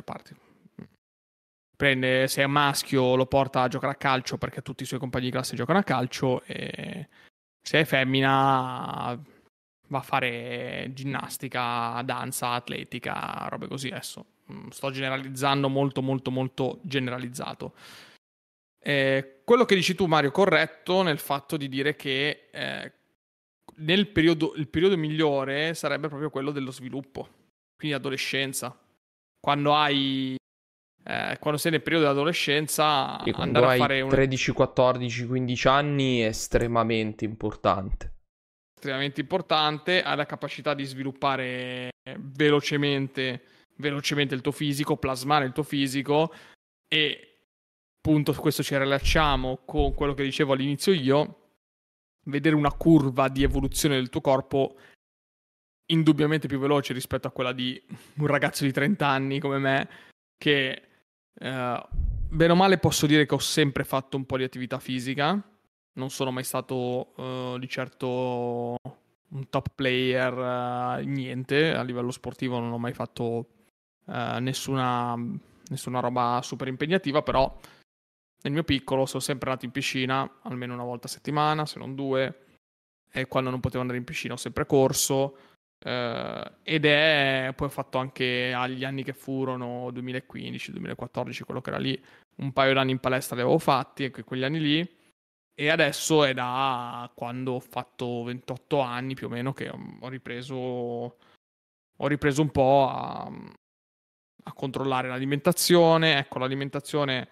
se è maschio lo porta a giocare a calcio perché tutti i suoi compagni di classe giocano a calcio, e se è femmina va a fare ginnastica, danza, atletica, robe così. Adesso sto generalizzando molto generalizzato. Quello che dici tu, Mario, corretto nel fatto di dire che il periodo migliore sarebbe proprio quello dello sviluppo, quindi adolescenza. Quando sei nel periodo dell'adolescenza, E quando andare a hai fare 13, 14, 15 anni è estremamente importante. estremamente importante, hai la capacità di sviluppare velocemente il tuo fisico, plasmare il tuo fisico, e appunto su questo ci rilacciamo con quello che dicevo all'inizio io, vedere una curva di evoluzione del tuo corpo indubbiamente più veloce rispetto a quella di un ragazzo di 30 anni come me, che bene o male posso dire che ho sempre fatto un po' di attività fisica. Non sono mai stato di certo un top player, niente, a livello sportivo non ho mai fatto nessuna roba super impegnativa, però nel mio piccolo sono sempre andato in piscina almeno una volta a settimana, se non 2, e quando non potevo andare in piscina ho sempre corso, ed è poi ho fatto anche agli anni che furono 2015, 2014, quello che era lì, un paio d'anni in palestra li avevo fatti, ecco, quegli anni lì, e adesso è da quando ho fatto 28 anni più o meno che ho ripreso un po' a controllare l'alimentazione. Ecco, l'alimentazione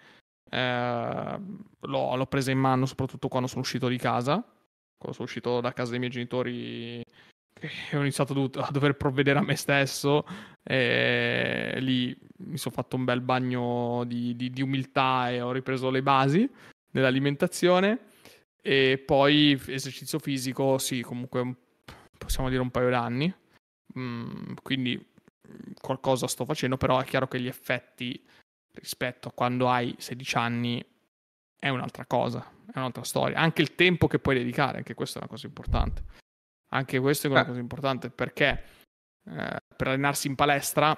l'ho presa in mano soprattutto quando sono uscito di casa, quando sono uscito da casa dei miei genitori, che ho iniziato a dover provvedere a me stesso, e lì mi sono fatto un bel bagno di umiltà e ho ripreso le basi dell'alimentazione. E poi esercizio fisico, sì, comunque possiamo dire un paio d'anni, quindi qualcosa sto facendo, però è chiaro che gli effetti rispetto a quando hai 16 anni è un'altra cosa, è un'altra storia. Anche il tempo che puoi dedicare, anche questa è una cosa importante. Anche questo è una cosa importante, perché per allenarsi in palestra,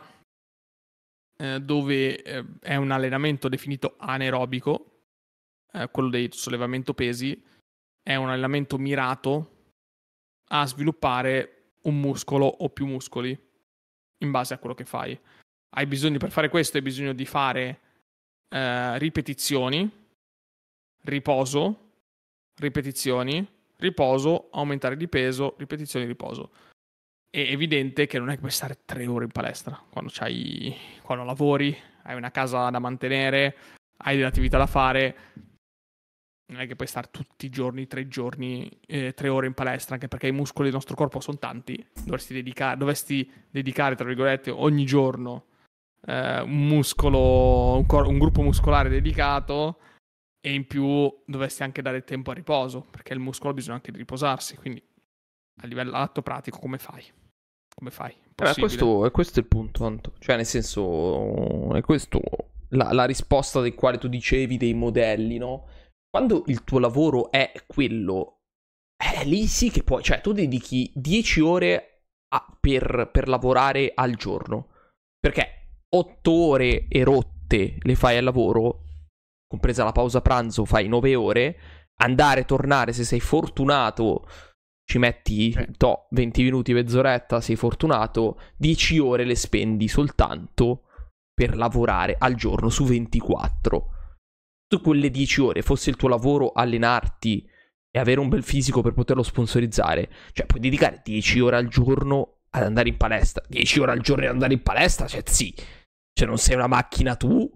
dove è un allenamento definito anaerobico, quello del sollevamento pesi, è un allenamento mirato a sviluppare un muscolo o più muscoli in base a quello che fai. Hai bisogno, per fare questo, hai bisogno di fare ripetizioni, riposo, ripetizioni, riposo, aumentare di peso, ripetizioni, riposo. È evidente che non è che puoi stare 3 ore in palestra quando lavori, hai una casa da mantenere, hai delle attività da fare. Non è che puoi stare tutti i giorni, 3 ore in palestra, anche perché i muscoli del nostro corpo sono tanti. Dovresti dedicare, tra virgolette, ogni giorno un muscolo, un gruppo muscolare dedicato, e in più dovresti anche dare tempo a riposo, perché il muscolo ha bisogno anche di riposarsi. Quindi a livello atto pratico come fai? Come fai? Questo è il punto, Anto. Cioè, nel senso, è questo la risposta del quale tu dicevi dei modelli, no? Quando il tuo lavoro è quello, lì sì che puoi, cioè tu dedichi 10 ore per lavorare al giorno, perché 8 ore e rotte le fai al lavoro, compresa la pausa pranzo, fai 9 ore, andare, tornare, se sei fortunato ci metti 20 minuti, mezz'oretta, sei fortunato, 10 ore le spendi soltanto per lavorare al giorno su 24. Tu quelle 10 ore, fosse il tuo lavoro allenarti e avere un bel fisico per poterlo sponsorizzare, cioè puoi dedicare 10 ore al giorno ad andare in palestra. 10 ore al giorno ad andare in palestra, cioè sì, cioè non sei una macchina tu?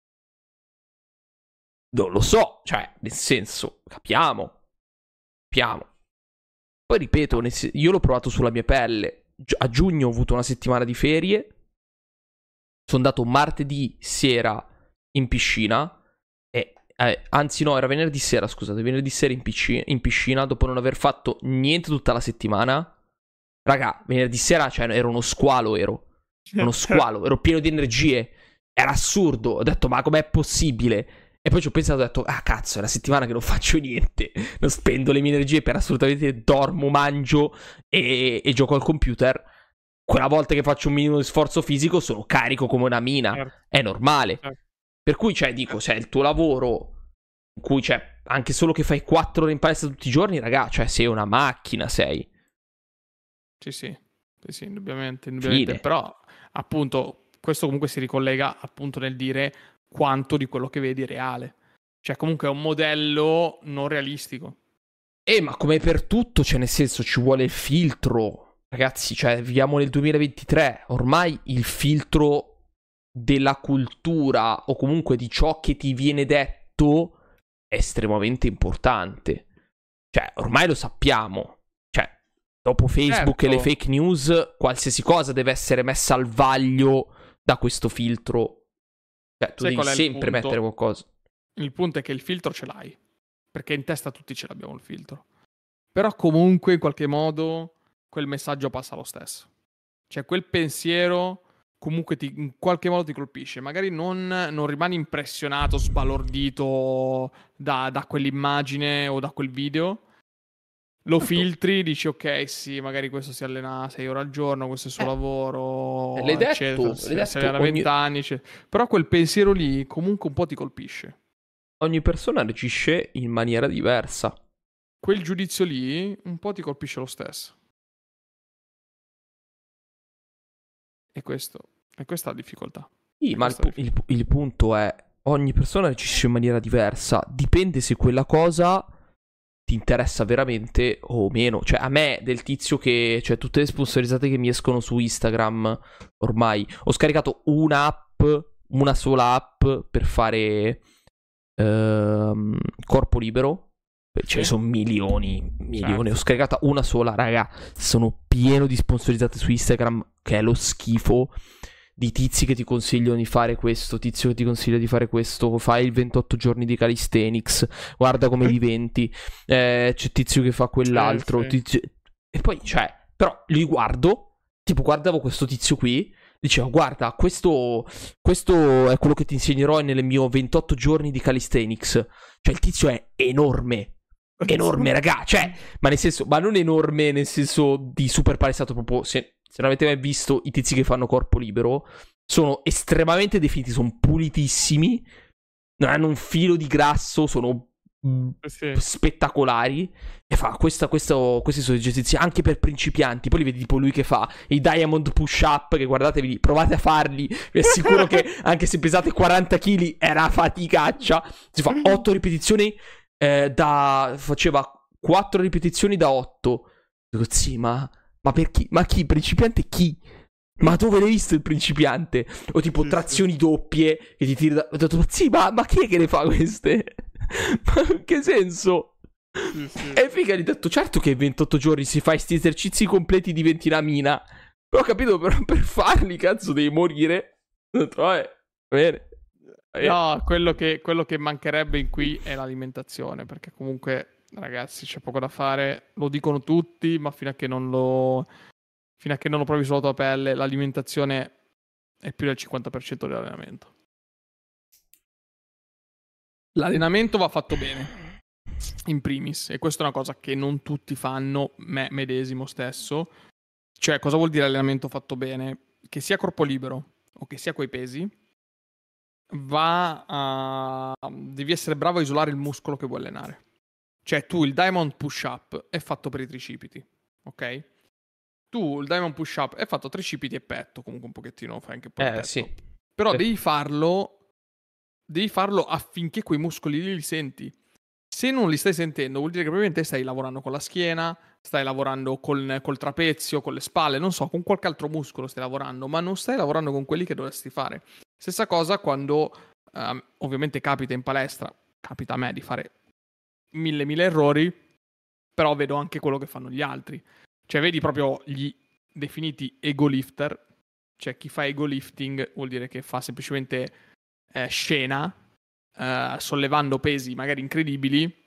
Non lo so, cioè nel senso, capiamo. Poi ripeto, io l'ho provato sulla mia pelle. A giugno ho avuto una settimana di ferie, sono andato martedì sera in piscina. Anzi no, era venerdì sera, scusate, venerdì sera in piscina dopo non aver fatto niente tutta la settimana. Raga, venerdì sera, cioè, ero uno squalo, ero pieno di energie, era assurdo. Ho detto, ma com'è possibile? E poi ci ho pensato, ho detto, cazzo, è una settimana che non faccio niente, non spendo le mie energie per assolutamente, dormo, mangio e gioco al computer. Quella volta che faccio un minimo di sforzo fisico sono carico come una mina, è normale. Per cui, cioè, dico, se è il tuo lavoro, in cui, cioè, anche solo che fai 4 ore in palestra tutti i giorni, raga, cioè, sei una macchina, sei. Sì, indubbiamente. Però, appunto, questo comunque si ricollega, appunto, nel dire quanto di quello che vedi è reale. Cioè, comunque è un modello non realistico. Ma come per tutto, cioè, nel senso, ci vuole il filtro. Ragazzi, cioè, viviamo nel 2023, ormai il filtro della cultura o comunque di ciò che ti viene detto è estremamente importante. Cioè, ormai lo sappiamo. Cioè, dopo Facebook e le fake news, qualsiasi cosa deve essere messa al vaglio da questo filtro. Cioè, tu devi sempre mettere qualcosa. Il punto è che il filtro ce l'hai, perché in testa tutti ce l'abbiamo il filtro. Però comunque, in qualche modo, quel messaggio passa lo stesso. Cioè, quel pensiero comunque in qualche modo ti colpisce. Magari non rimani impressionato, sbalordito da quell'immagine o da quel video. Lo filtri, dici ok, sì, magari questo si allena 6 ore al giorno, questo è il suo lavoro, l'hai eccetera. Si allena 20 anni, eccetera. Però quel pensiero lì comunque un po' ti colpisce. Ogni persona reagisce in maniera diversa. quel giudizio lì un po' ti colpisce lo stesso. E questa è la difficoltà. Sì, ma il punto è, ogni persona reagisce in maniera diversa, dipende se quella cosa ti interessa veramente o meno. Cioè, a me del tizio che, cioè, tutte le sponsorizzate che mi escono su Instagram, ormai ho scaricato una sola app per fare corpo libero. Ce ne sono milioni. Certo. Ho scaricata una sola, raga. Sono pieno di sponsorizzate su Instagram, che è lo schifo. Di tizi che ti consigliano di fare questo, tizio che ti consiglia di fare questo, fai il 28 giorni di calisthenics, guarda come diventi, c'è tizio che fa quell'altro, sì. tizio... E poi, cioè, però li guardo, tipo guardavo questo tizio qui, dicevo, guarda, questo è quello che ti insegnerò nelle mie 28 giorni di calisthenics. Cioè, il tizio è enorme, raga, cioè, ma nel senso, ma non enorme nel senso di super palestato, proprio, se non avete mai visto i tizi che fanno corpo libero, sono estremamente definiti, sono pulitissimi, non hanno un filo di grasso, sono spettacolari. E fa questi sono esercizi anche per principianti. Poi li vedi tipo lui che fa i diamond push up, che guardatevi, provate a farli, vi assicuro che anche se pesate 40 kg è una faticaccia. Si fa 8 ripetizioni faceva 4 ripetizioni da 8. Dico, sì, ma per chi? Ma chi? Principiante chi? Ma dove l'hai visto il principiante? O tipo trazioni doppie che ti tira da... Ho detto, sì, ma chi è che le fa queste? Ma in che senso? E figa, gli ho detto, certo che in 28 giorni si fa questi esercizi completi diventi una mina. Però ho capito, per farli, cazzo, devi morire. Ho detto, bene. No, quello che mancherebbe in qui è l'alimentazione, perché comunque, ragazzi, c'è poco da fare. Lo dicono tutti, ma fino a che non lo provi sulla tua pelle, l'alimentazione è più del 50% dell'allenamento. L'allenamento va fatto bene, in primis, e questa è una cosa che non tutti fanno, me medesimo stesso. Cioè, cosa vuol dire allenamento fatto bene? Che sia corpo libero o che sia coi pesi, devi essere bravo a isolare il muscolo che vuoi allenare. Cioè, tu il diamond push up è fatto per i tricipiti, ok? Tu il diamond push up è fatto tricipiti e petto, comunque un pochettino fai anche un po' di petto. Sì. Però devi farlo affinché quei muscoli lì li senti. Se non li stai sentendo, vuol dire che probabilmente stai lavorando con la schiena, stai lavorando col trapezio, con le spalle, non so, con qualche altro muscolo stai lavorando, ma non stai lavorando con quelli che dovresti fare. Stessa cosa quando, ovviamente capita in palestra, capita a me di fare mille errori, però vedo anche quello che fanno gli altri. Cioè vedi proprio gli definiti ego lifter, cioè chi fa ego lifting vuol dire che fa semplicemente scena, sollevando pesi magari incredibili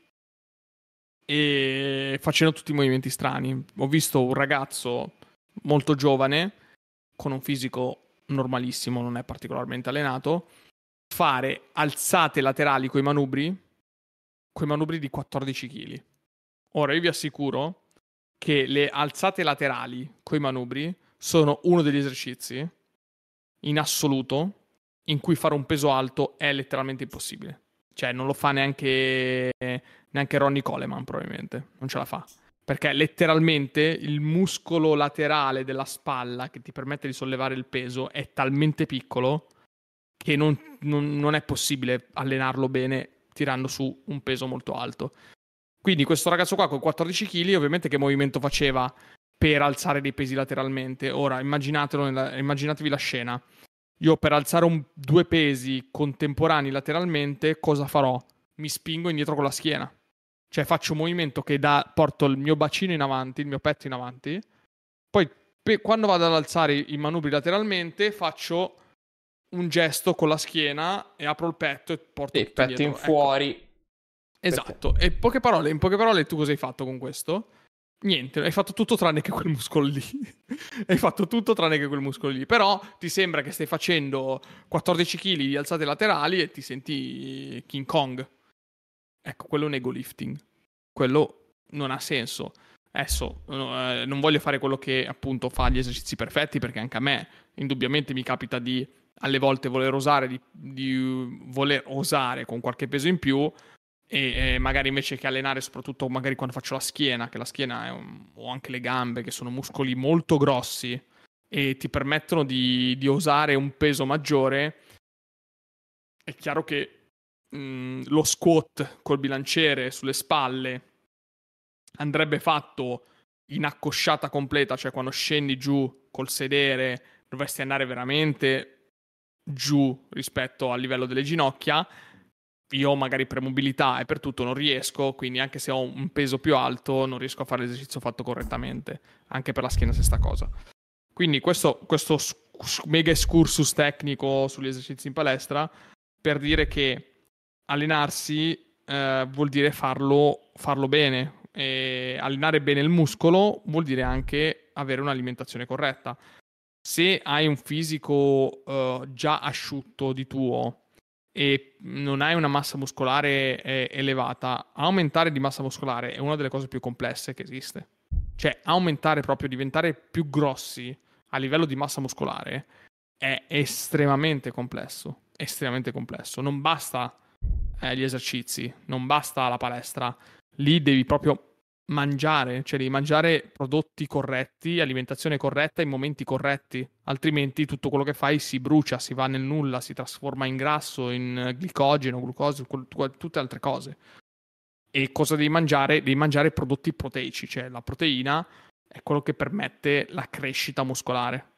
e facendo tutti i movimenti strani. Ho visto un ragazzo molto giovane, con un fisico normalissimo, non è particolarmente allenato, fare alzate laterali coi manubri di 14 kg. Ora io vi assicuro che le alzate laterali coi manubri sono uno degli esercizi in assoluto in cui fare un peso alto è letteralmente impossibile. Cioè non lo fa neanche Ronnie Coleman, probabilmente non ce la fa, perché letteralmente il muscolo laterale della spalla che ti permette di sollevare il peso è talmente piccolo che non è possibile allenarlo bene tirando su un peso molto alto. Quindi questo ragazzo qua con 14 kg, ovviamente che movimento faceva per alzare dei pesi lateralmente? Ora, immaginatevi la scena. Io per alzare 2 pesi contemporanei lateralmente, cosa farò? Mi spingo indietro con la schiena. Cioè faccio un movimento che porto il mio bacino in avanti, il mio petto in avanti. Poi quando vado ad alzare i manubri lateralmente, faccio un gesto con la schiena e apro il petto e porto il petto in fuori. Ecco. Esatto, e in poche parole tu cosa hai fatto con questo? Niente, hai fatto tutto tranne che quel muscolo lì. Hai fatto tutto tranne che quel muscolo lì. Però ti sembra che stai facendo 14 kg di alzate laterali e ti senti King Kong. Ecco, quello è un ego lifting. Quello non ha senso. Adesso non voglio fare quello che appunto fa gli esercizi perfetti, perché anche a me indubbiamente mi capita di alle volte voler osare con qualche peso in più e magari invece che allenare, soprattutto magari quando faccio la schiena, che la schiena o anche le gambe, che sono muscoli molto grossi e ti permettono di usare un peso maggiore, è chiaro che lo squat col bilanciere sulle spalle andrebbe fatto in accosciata completa, cioè quando scendi giù col sedere dovresti andare veramente giù rispetto al livello delle ginocchia. Io magari per mobilità e per tutto non riesco, quindi anche se ho un peso più alto non riesco a fare l'esercizio fatto correttamente, anche per la schiena stessa cosa. Quindi questo mega excursus tecnico sugli esercizi in palestra per dire che allenarsi vuol dire farlo bene, e allenare bene il muscolo vuol dire anche avere un'alimentazione corretta. Se hai un fisico già asciutto di tuo e non hai una massa muscolare elevata, aumentare di massa muscolare è una delle cose più complesse che esiste. Cioè, aumentare proprio, diventare più grossi a livello di massa muscolare è estremamente complesso. Estremamente complesso. Non basta gli esercizi, non basta la palestra. Lì devi proprio mangiare, cioè devi mangiare prodotti corretti, alimentazione corretta in momenti corretti, altrimenti tutto quello che fai si brucia, si va nel nulla, si trasforma in grasso, in glicogeno, glucosio, tutte altre cose. E cosa devi mangiare? Devi mangiare prodotti proteici, cioè la proteina è quello che permette la crescita muscolare.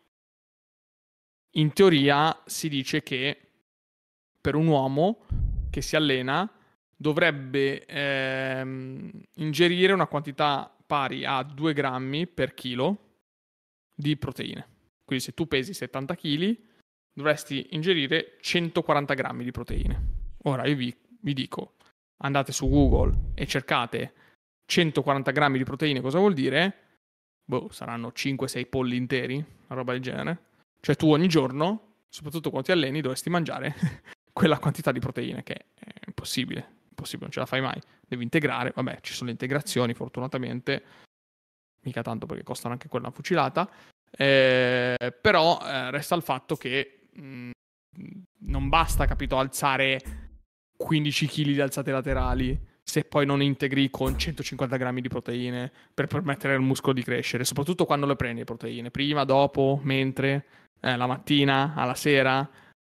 In teoria si dice che per un uomo che si allena dovrebbe ingerire una quantità pari a 2 grammi per chilo di proteine. Quindi se tu pesi 70 kg dovresti ingerire 140 grammi di proteine. Ora io vi dico, andate su Google e cercate 140 grammi di proteine, cosa vuol dire? Saranno 5-6 polli interi, una roba del genere. Cioè tu ogni giorno, soprattutto quando ti alleni, dovresti mangiare quella quantità di proteine, che è impossibile, non ce la fai mai. Devi integrare, vabbè, ci sono le integrazioni, fortunatamente, mica tanto perché costano anche quella fucilata, però resta il fatto che non basta, capito, alzare 15 kg di alzate laterali se poi non integri con 150 grammi di proteine per permettere al muscolo di crescere, soprattutto quando le prendi le proteine, prima, dopo, mentre, la mattina, alla sera.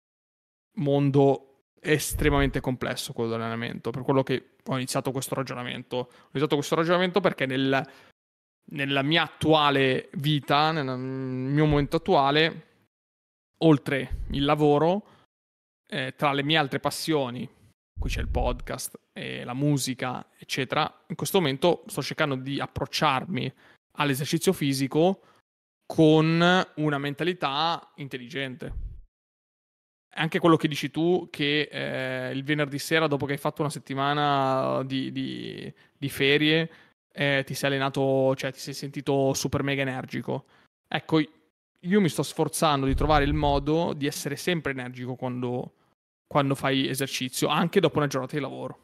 Mondo estremamente complesso quello dell'allenamento, per quello che ho iniziato questo ragionamento. Perché nella mia attuale vita, nel mio momento attuale, oltre il lavoro, tra le mie altre passioni, qui c'è il podcast e la musica, eccetera, in questo momento sto cercando di approcciarmi all'esercizio fisico con una mentalità intelligente. Anche quello che dici tu, che il venerdì sera, dopo che hai fatto una settimana di ferie, ti sei allenato, cioè ti sei sentito super mega energico. Ecco, io mi sto sforzando di trovare il modo di essere sempre energico quando fai esercizio, anche dopo una giornata di lavoro.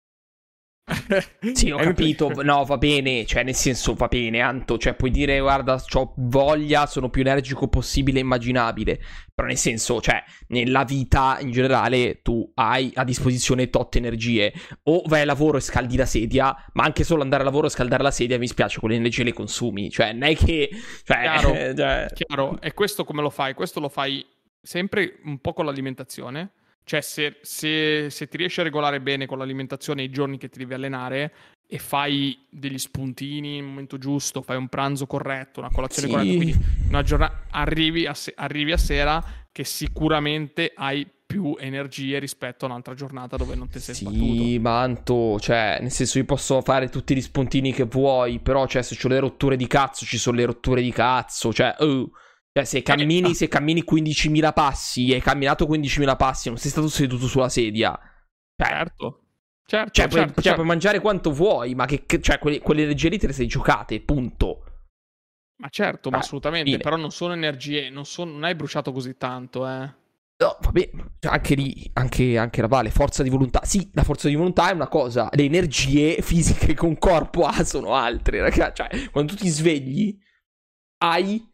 Sì, ho capito, no, va bene, cioè nel senso va bene, Anto, cioè puoi dire guarda, c'ho voglia, sono più energico possibile e immaginabile, però nel senso, cioè nella vita in generale tu hai a disposizione tot energie, o vai al lavoro e scaldi la sedia, ma anche solo andare al lavoro e scaldare la sedia mi spiace, quelle energie le consumi, cioè non è che... Cioè, chiaro, e questo come lo fai? Questo lo fai sempre un po' con l'alimentazione. Cioè, se ti riesci a regolare bene con l'alimentazione i giorni che ti devi allenare e fai degli spuntini nel momento giusto, fai un pranzo corretto, una colazione corretta, quindi una giornata arrivi a sera che sicuramente hai più energie rispetto a un'altra giornata dove non ti sei sbattuto. Sì, Manto, cioè, nel senso io posso fare tutti gli spuntini che vuoi, però, cioè, se c'ho le rotture di cazzo, ci sono le rotture di cazzo, cioè... Cioè, se cammini 15.000 passi, hai camminato 15.000 passi, non sei stato seduto sulla sedia. Certo. Puoi mangiare quanto vuoi, ma cioè, quelle energie lì te le sei giocate, punto. Ma certo, ma assolutamente, fine. Però non sono energie, non hai bruciato così tanto, No, vabbè, anche lì, anche la Vale, forza di volontà. Sì, la forza di volontà è una cosa, le energie fisiche che un corpo ha sono altre, ragazzi. Cioè, quando tu ti svegli, hai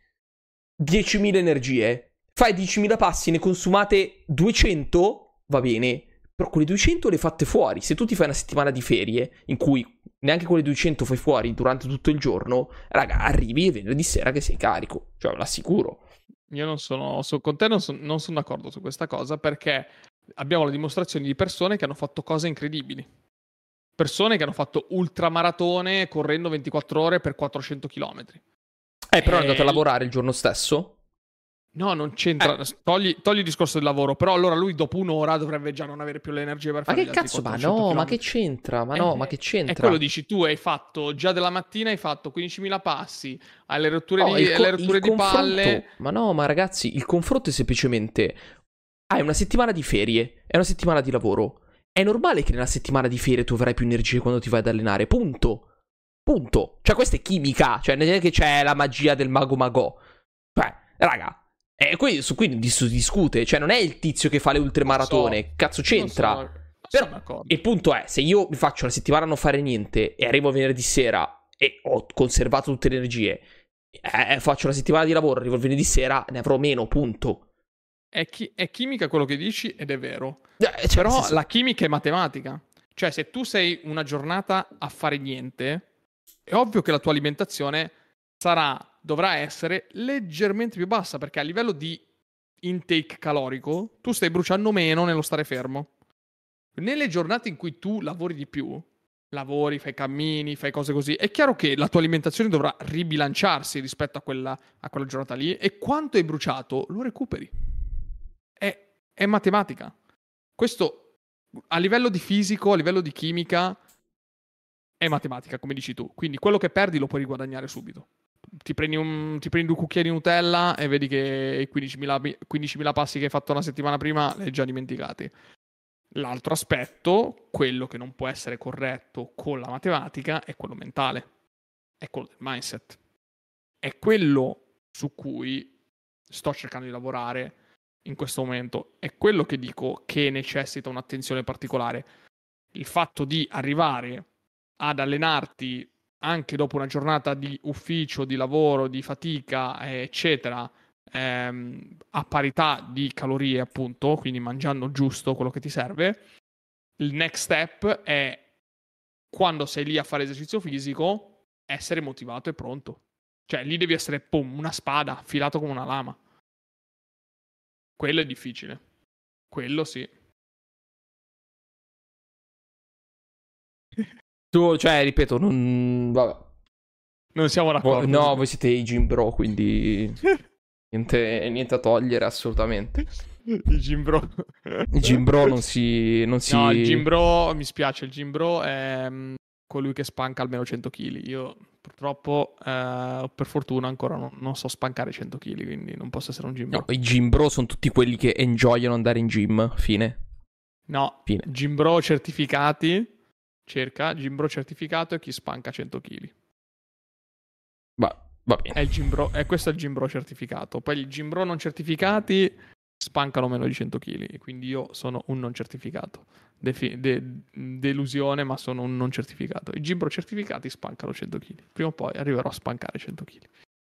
10.000 energie, fai 10.000 passi, ne consumate 200, va bene, Però quelle 200 le fatte fuori. Se tu ti fai una settimana di ferie in cui neanche quelle 200 fai fuori durante tutto il giorno, raga, arrivi venerdì sera che sei carico. Cioè, l'assicuro. Io non sono con te, non sono d'accordo su questa cosa, perché abbiamo le dimostrazioni di persone che hanno fatto cose incredibili. Persone che hanno fatto ultramaratone correndo 24 ore per 400 km. Però è andato a lavorare il giorno stesso? No, non c'entra. Togli il discorso del lavoro. Però allora lui dopo un'ora dovrebbe già non avere più l'energia per Ma fare che gli altri cazzo, ma 400 no, ma chilometri. che c'entra? Ma no, ma che c'entra? E quello dici, tu hai fatto, già della mattina hai fatto 15.000 passi, hai le rotture, No, le rotture di palle. Ma no, ma ragazzi, il confronto è semplicemente... Hai una settimana di ferie e una settimana di lavoro. È normale che nella settimana di ferie tu avrai più energie quando ti vai ad allenare, punto. Punto. Cioè, questa è chimica, cioè non è che c'è la magia del mago magò. Cioè, raga, su cui si discute, cioè non è il tizio che fa le ultramaratone, cazzo c'entra? Però, il punto è, se io mi faccio una settimana a non fare niente e arrivo venerdì sera e ho conservato tutte le energie, faccio una settimana di lavoro, arrivo il venerdì sera, ne avrò meno, punto. È chimica quello che dici ed è vero. Cioè, Però la chimica è matematica. Cioè, se tu sei una giornata a fare niente, è ovvio che la tua alimentazione dovrà essere leggermente più bassa, perché a livello di intake calorico tu stai bruciando meno nello stare fermo. Nelle giornate in cui tu lavori di più, fai cammini, fai cose così, è chiaro che la tua alimentazione dovrà ribilanciarsi rispetto a quella giornata lì, e quanto hai bruciato lo recuperi. È matematica. Questo a livello di fisico, a livello di chimica, è matematica, come dici tu. Quindi quello che perdi lo puoi riguadagnare subito. Ti prendi due cucchiai di Nutella e vedi che i 15.000 passi che hai fatto una settimana prima li hai già dimenticati. L'altro aspetto, quello che non può essere corretto con la matematica, è quello mentale. È quello del mindset. È quello su cui sto cercando di lavorare in questo momento. È quello che dico che necessita un'attenzione particolare. Il fatto di arrivare ad allenarti anche dopo una giornata di ufficio, di lavoro, di fatica, eccetera, a parità di calorie, appunto, quindi mangiando giusto quello che ti serve. Il next step è, quando sei lì a fare esercizio fisico, essere motivato e pronto. Cioè, lì devi essere, una spada, affilato come una lama. Quello è difficile. Quello sì. Tu, cioè, ripeto, vabbè. Non siamo d'accordo. No, voi siete i gym bro, quindi niente a togliere assolutamente. Il gym bro. Il gym bro non si... No, il gym bro, mi spiace, il gym bro è colui che spanca almeno 100 kg. Io purtroppo, per fortuna, ancora non so spancare 100 kg, quindi non posso essere un gym bro. No, i gym bro sono tutti quelli che enjoyano andare in gym, fine. No, fine. Gym bro certificati, gym bro certificato è chi spanca 100 kg. Va bene. È il gym bro, questo è il gym bro certificato. Poi i gym bro non certificati spancano meno di 100 kg, quindi io sono un non certificato. Delusione, ma sono un non certificato. I gym bro certificati spancano 100 kg. Prima o poi arriverò a spancare 100 kg.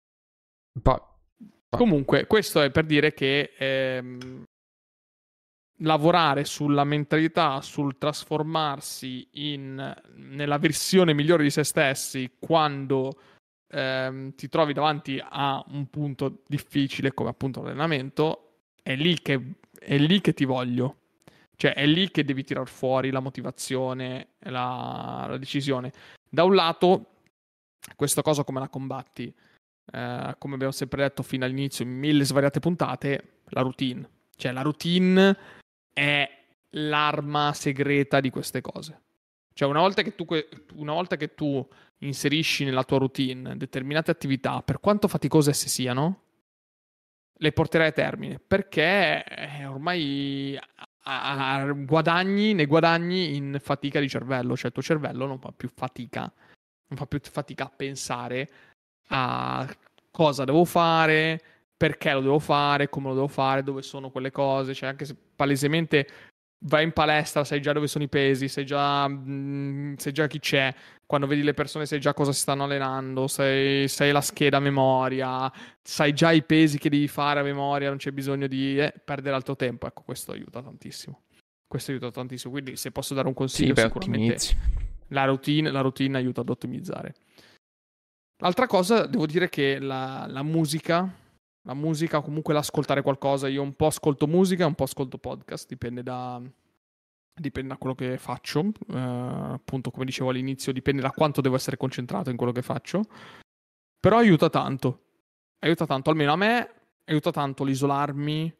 Comunque, questo è per dire che lavorare sulla mentalità, sul trasformarsi nella versione migliore di se stessi quando ti trovi davanti a un punto difficile come appunto l'allenamento, è lì che ti voglio. Cioè è lì che devi tirar fuori la motivazione, la decisione. Da un lato, questa cosa come la combatti? Come abbiamo sempre detto fino all'inizio in 1000 svariate puntate, la routine. Cioè la routine è l'arma segreta di queste cose. Cioè una volta che tu inserisci nella tua routine determinate attività, per quanto faticose esse siano, le porterai a termine, perché ormai ne guadagni in fatica di cervello. Cioè il tuo cervello non fa più fatica a pensare a cosa devo fare, perché lo devo fare, come lo devo fare, dove sono quelle cose. Cioè anche se palesemente vai in palestra, sai già dove sono i pesi, sai già chi c'è. Quando vedi le persone sai già cosa si stanno allenando, sai la scheda a memoria, sai già i pesi che devi fare a memoria, non c'è bisogno di perdere altro tempo. Ecco, questo aiuta tantissimo. questo aiuta tantissimo. Quindi se posso dare un consiglio, Sì, per sicuramente inizi. la routine aiuta ad ottimizzare. L'altra cosa, devo dire che la musica, o comunque l'ascoltare qualcosa, io un po' ascolto musica, un po' ascolto podcast, dipende da quello che faccio. Appunto, come dicevo all'inizio, dipende da quanto devo essere concentrato in quello che faccio. Però aiuta tanto, almeno a me aiuta tanto l'isolarmi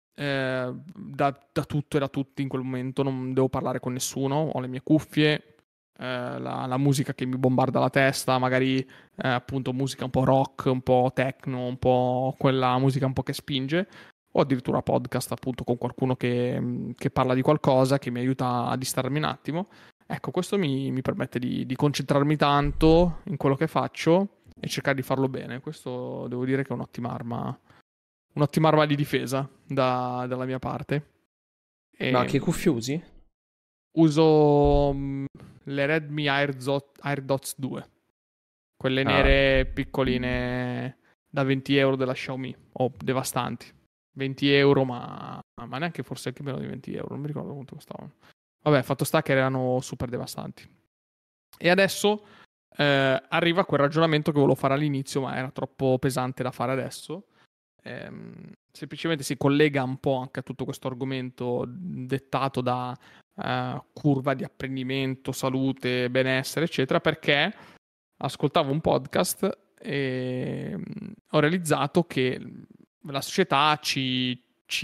da tutto e da tutti in quel momento. Non devo parlare con nessuno, ho le mie cuffie, la musica che mi bombarda la testa, magari appunto musica un po' rock, un po' techno, un po' quella musica un po' che spinge, o addirittura podcast appunto con qualcuno che parla di qualcosa, che mi aiuta a distrarmi un attimo. Ecco, questo mi permette di concentrarmi tanto in quello che faccio e cercare di farlo bene. Questo devo dire che è un'ottima arma di difesa dalla mia parte. Ma che cuffie usi? Uso le Redmi AirDots 2, quelle nere piccoline da 20 euro della Xiaomi, devastanti. 20 euro, ma neanche, forse anche meno di 20 euro, non mi ricordo quanto costavano. Vabbè, fatto sta che erano super devastanti. E adesso arriva quel ragionamento che volevo fare all'inizio, ma era troppo pesante da fare adesso. Semplicemente si collega un po' anche a tutto questo argomento dettato da curva di apprendimento, salute, benessere, eccetera, perché ascoltavo un podcast e ho realizzato che la società ci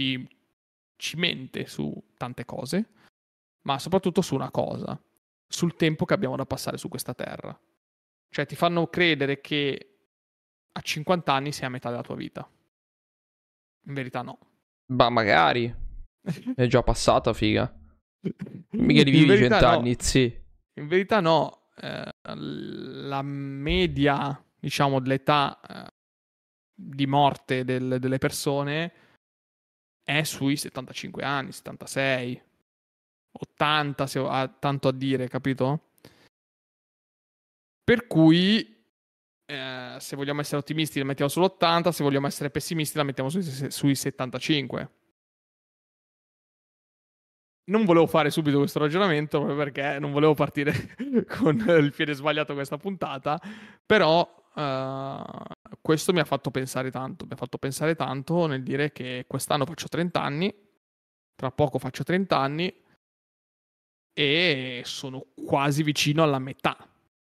mente su tante cose, ma soprattutto su una cosa, sul tempo che abbiamo da passare su questa terra. Cioè ti fanno credere che a 50 anni sia a metà della tua vita. In verità no. Ma magari. È già passata, figa. Mica li vivi 100 anni, no. sì. In verità no. La media, diciamo, dell'età di morte delle persone è sui 75 anni, 76, 80, se ha tanto a dire, capito? Per cui se vogliamo essere ottimisti la mettiamo sull'80, se vogliamo essere pessimisti la mettiamo sui 75. Non volevo fare subito questo ragionamento proprio perché non volevo partire con il piede sbagliato questa puntata, però questo mi ha fatto pensare tanto nel dire che quest'anno faccio 30 anni, tra poco faccio 30 anni e sono quasi vicino alla metà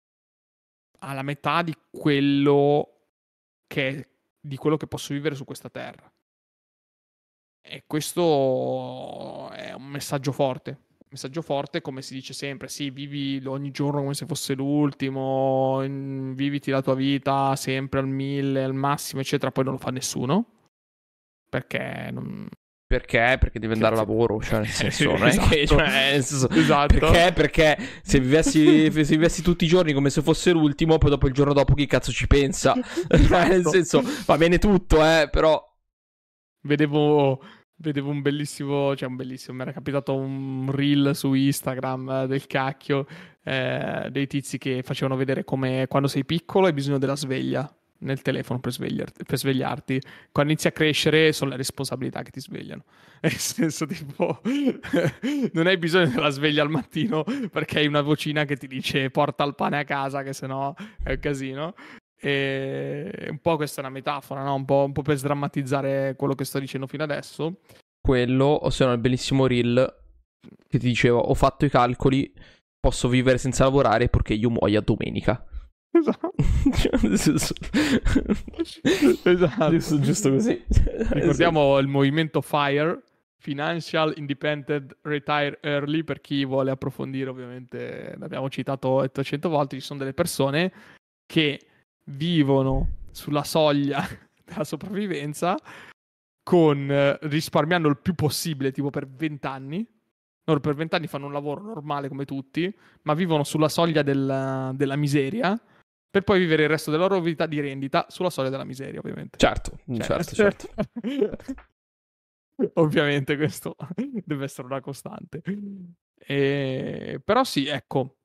di quello di quello che posso vivere su questa terra. E questo è un messaggio forte. Come si dice sempre, sì, vivi ogni giorno come se fosse l'ultimo, viviti la tua vita sempre al 1000, al massimo, eccetera, poi non lo fa nessuno. Perché non... Perché? Perché devi andare a lavoro, cioè nel senso, non è esatto. che, cioè, nel senso, Esatto. Perché se vivessi tutti i giorni come se fosse l'ultimo, poi dopo il giorno dopo chi cazzo ci pensa? Esatto. Nel senso, va bene tutto, però... Vedevo un bellissimo, mi era capitato un reel su Instagram del cacchio, dei tizi che facevano vedere come quando sei piccolo hai bisogno della sveglia nel telefono per svegliarti. Quando inizi a crescere sono le responsabilità che ti svegliano. Nel senso, tipo, non hai bisogno della sveglia al mattino perché hai una vocina che ti dice porta il pane a casa, che sennò è un casino. E un po' questa è una metafora, no? Un po' per sdrammatizzare quello che sto dicendo fino adesso. Quello, o se no il bellissimo reel che ti dicevo, ho fatto i calcoli, posso vivere senza lavorare perché io muoia domenica. Esatto. Esatto. Giusto così. Ricordiamo il movimento FIRE, Financial Independent Retire Early, per chi vuole approfondire, ovviamente l'abbiamo citato 800 volte, ci sono delle persone che vivono sulla soglia della sopravvivenza risparmiando il più possibile, tipo per 20 anni. Loro per 20 anni fanno un lavoro normale come tutti, ma vivono sulla soglia della miseria, per poi vivere il resto della loro vita di rendita sulla soglia della miseria, ovviamente. Certo. Ovviamente questo deve essere una costante. Però sì, ecco.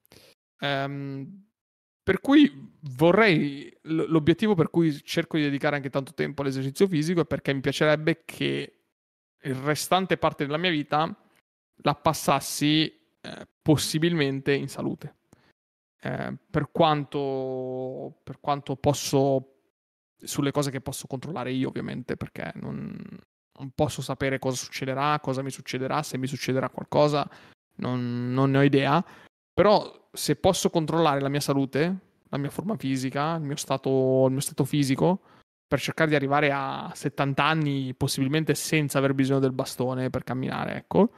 Per cui l'obiettivo per cui cerco di dedicare anche tanto tempo all'esercizio fisico è perché mi piacerebbe che il restante parte della mia vita la passassi possibilmente in salute. Per quanto posso, sulle cose che posso controllare io, ovviamente, perché non posso sapere cosa succederà, cosa mi succederà, se mi succederà qualcosa, non ne ho idea. Però se posso controllare la mia salute, la mia forma fisica, il mio stato fisico, per cercare di arrivare a 70 anni, possibilmente senza aver bisogno del bastone per camminare, ecco.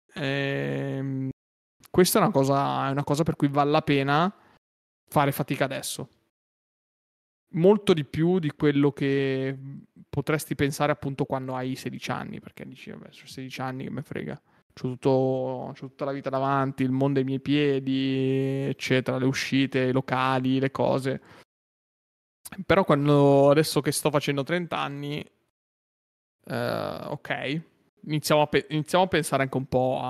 Questa è una cosa per cui vale la pena fare fatica adesso. Molto di più di quello che potresti pensare appunto quando hai 16 anni, perché dici, vabbè, sono 16 anni che me frega. C'ho tutta la vita davanti, il mondo ai miei piedi, eccetera, le uscite, i locali, le cose. Però adesso che sto facendo 30 anni, ok, iniziamo a pensare anche un po'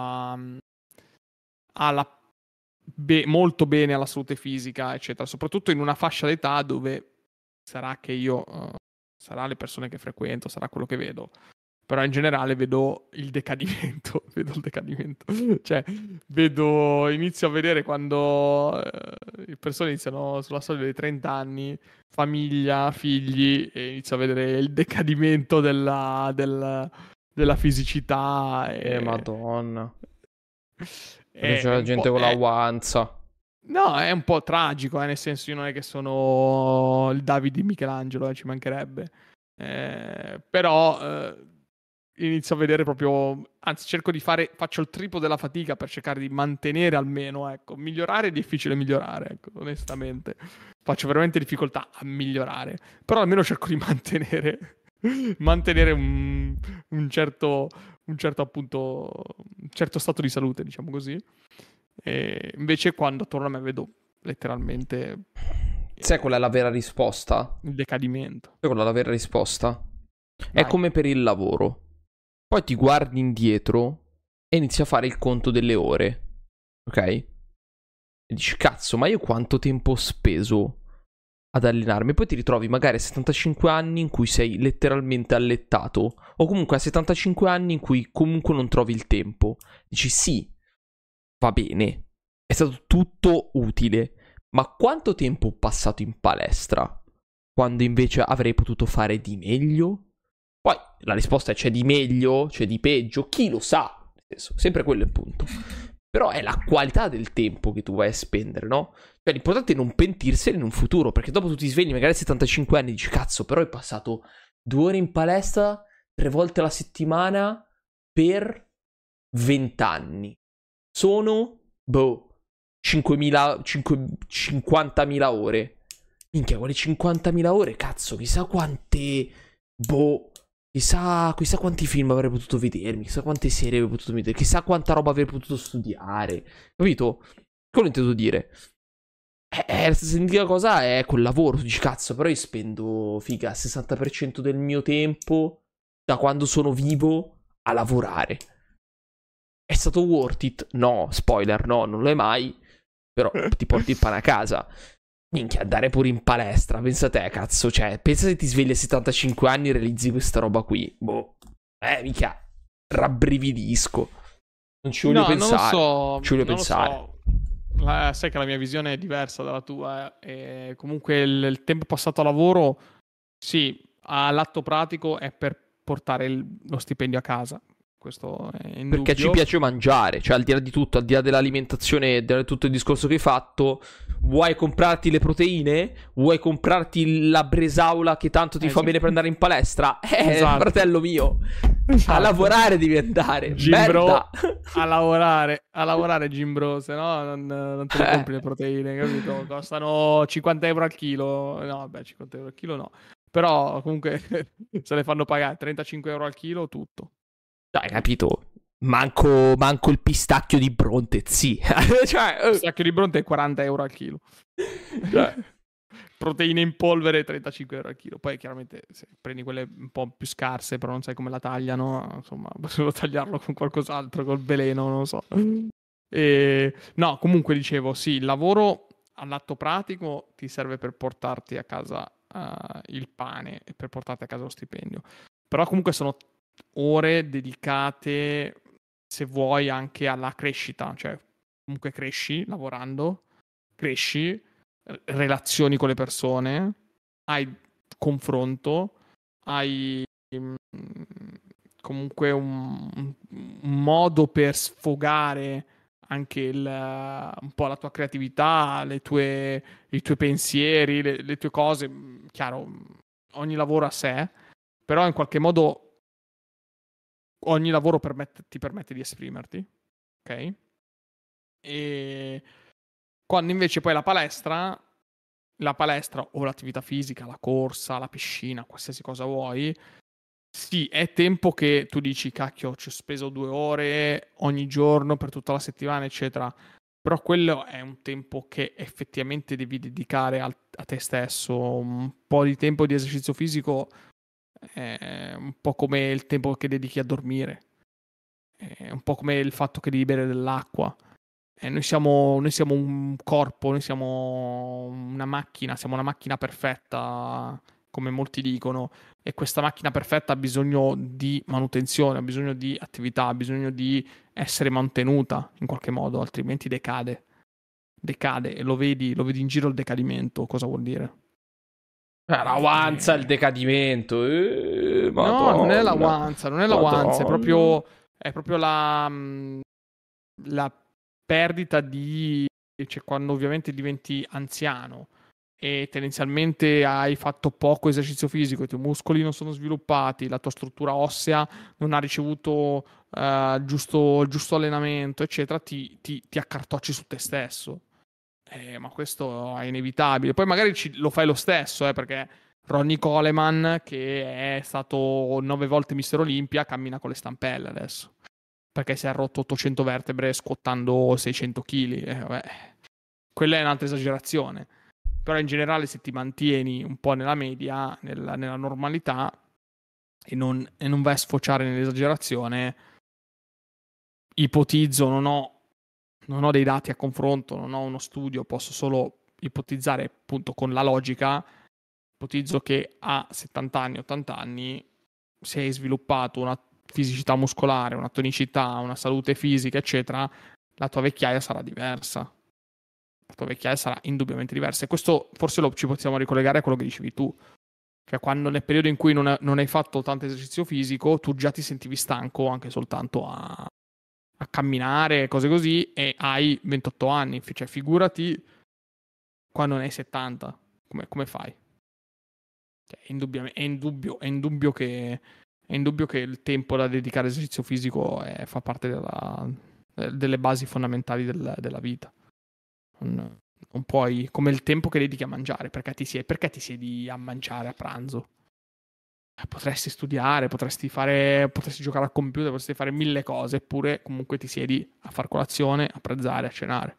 molto bene alla salute fisica, eccetera, soprattutto in una fascia d'età dove sarà che io, sarà le persone che frequento, sarà quello che vedo, però in generale vedo il decadimento, cioè inizio a vedere quando le persone iniziano sulla soglia dei 30 anni, famiglia, figli, e inizio a vedere il decadimento della fisicità. Madonna. C'è la Un gente po', con la guanza. no, è un po' tragico, nel senso io non è che sono il David di Michelangelo, ci mancherebbe. Però inizio a vedere proprio, anzi faccio il triplo della fatica per cercare di mantenere almeno, ecco. Migliorare è difficile migliorare, ecco, onestamente. Faccio veramente difficoltà a migliorare, però almeno cerco di mantenere un certo appunto, un certo stato di salute, diciamo così. E invece quando attorno a me vedo letteralmente Sai qual è la vera risposta? il decadimento. Sai qual è la vera risposta? È Vai. come per il lavoro. Poi ti guardi indietro e inizi a fare il conto delle ore. Ok? E dici, cazzo, ma io quanto tempo ho speso ad allenarmi? Poi ti ritrovi magari a 75 anni in cui sei letteralmente allettato. O comunque a 75 anni in cui comunque non trovi il tempo. Dici, sì, va bene, è stato tutto utile, ma quanto tempo ho passato in palestra quando invece avrei potuto fare di meglio? Poi la risposta è c'è di meglio, c'è di peggio, chi lo sa? Sempre quello è il punto. Però è la qualità del tempo che tu vai a spendere, no? Cioè l'importante è non pentirsene in un futuro, perché dopo tu ti svegli magari a 75 anni e dici cazzo, però hai passato 2 ore in palestra 3 volte alla settimana per 20 anni. Sono, 50.000 ore. Minchia, quelle 50.000 ore, cazzo, chissà quante, chissà quanti film avrei potuto vedermi, chissà quante serie avrei potuto vedere, chissà quanta roba avrei potuto studiare, capito? Quello intendo dire. La stessa identica cosa è col lavoro, tu dici cazzo, però io spendo, figa, il 60% del mio tempo, da quando sono vivo, a lavorare. È stato worth it? No, spoiler, no, non lo è mai. Però ti porti il pane a casa. Minchia, andare pure in palestra, pensa a te, cazzo. Cioè, pensa se ti svegli a 75 anni e realizzi questa roba qui. Minchia, rabbrividisco. Non ci voglio pensare. Non lo so. Ci voglio pensare. Sai che la mia visione è diversa dalla tua. E comunque il tempo passato a lavoro, sì, all'atto pratico è per portare lo stipendio a casa. Questo è indubbio. Perché ci piace mangiare, cioè al di là di tutto, al di là dell'alimentazione, di tutto il discorso che hai fatto, vuoi comprarti le proteine? Vuoi comprarti la bresaola che tanto ti fa bene per andare in palestra? Esatto. Fratello mio, esatto. A lavorare devi andare, Gimbro, a lavorare Gimbro, se no non te le compri le proteine, capito? Costano 50 euro al chilo, no vabbè 50 euro al chilo no, però comunque se le fanno pagare 35 euro al chilo tutto. Hai capito? Manco il pistacchio di Bronte, sì. Cioè, il pistacchio di Bronte è 40 euro al chilo. Cioè, proteine in polvere 35 euro al chilo. Poi chiaramente se prendi quelle un po' più scarse, però non sai come la tagliano, insomma, possono tagliarlo con qualcos'altro, col veleno, non lo so. No, comunque dicevo, sì, il lavoro all'atto pratico ti serve per portarti a casa il pane e per portarti a casa lo stipendio. Però comunque sono ore dedicate se vuoi, anche alla crescita, cioè comunque cresci lavorando, cresci, relazioni con le persone, hai confronto, hai comunque un modo per sfogare anche un po' la tua creatività, i tuoi pensieri, le tue cose. Chiaro, ogni lavoro a sé, però in qualche modo ogni lavoro ti permette di esprimerti, ok? E quando invece poi la palestra o l'attività fisica, la corsa, la piscina, qualsiasi cosa vuoi, sì, è tempo che tu dici, cacchio, ci ho speso 2 ore ogni giorno per tutta la settimana, eccetera. Però quello è un tempo che effettivamente devi dedicare a te stesso. Un po' di tempo di esercizio fisico è un po' come il tempo che dedichi a dormire. È un po' come il fatto che devi bere dell'acqua. Noi siamo un corpo, noi siamo una macchina perfetta, come molti dicono, e questa macchina perfetta ha bisogno di manutenzione, ha bisogno di attività, ha bisogno di essere mantenuta in qualche modo, altrimenti decade. Decade, e lo vedi in giro il decadimento, cosa vuol dire? L'avanza, il decadimento. No, non è Madonna. l'avanza, non è l'avanza, Madonna. è proprio la perdita cioè quando ovviamente diventi anziano e tendenzialmente hai fatto poco esercizio fisico, i tuoi muscoli non sono sviluppati, la tua struttura ossea non ha ricevuto il giusto allenamento, eccetera, ti accartocci su te stesso. Ma questo è inevitabile. Poi magari lo fai lo stesso, perché Ronnie Coleman, che è stato 9 volte Mister Olympia, cammina con le stampelle adesso. Perché si è rotto 800 vertebre squattando 600 kg. Quella è un'altra esagerazione. Però in generale, se ti mantieni un po' nella media, nella normalità, e non vai a sfociare nell'esagerazione, ipotizzo, non ho dei dati a confronto, non ho uno studio, posso solo ipotizzare appunto con la logica. Ipotizzo che a 70 anni, 80 anni, se hai sviluppato una fisicità muscolare, una tonicità, una salute fisica, eccetera, la tua vecchiaia sarà diversa. La tua vecchiaia sarà indubbiamente diversa. E questo forse ci possiamo ricollegare a quello che dicevi tu. Cioè, quando nel periodo in cui non hai fatto tanto esercizio fisico, tu già ti sentivi stanco anche soltanto a camminare, cose così, e hai 28 anni. Cioè, figurati quando ne hai 70. Come fai? Cioè, è indubbio che il tempo da dedicare all'esercizio fisico fa parte delle basi fondamentali della vita. Non puoi, come il tempo che dedichi a mangiare, perché ti siedi a mangiare a pranzo? Potresti studiare, potresti giocare al computer, potresti fare 1000 cose, eppure comunque ti siedi a far colazione, a pranzare, a cenare.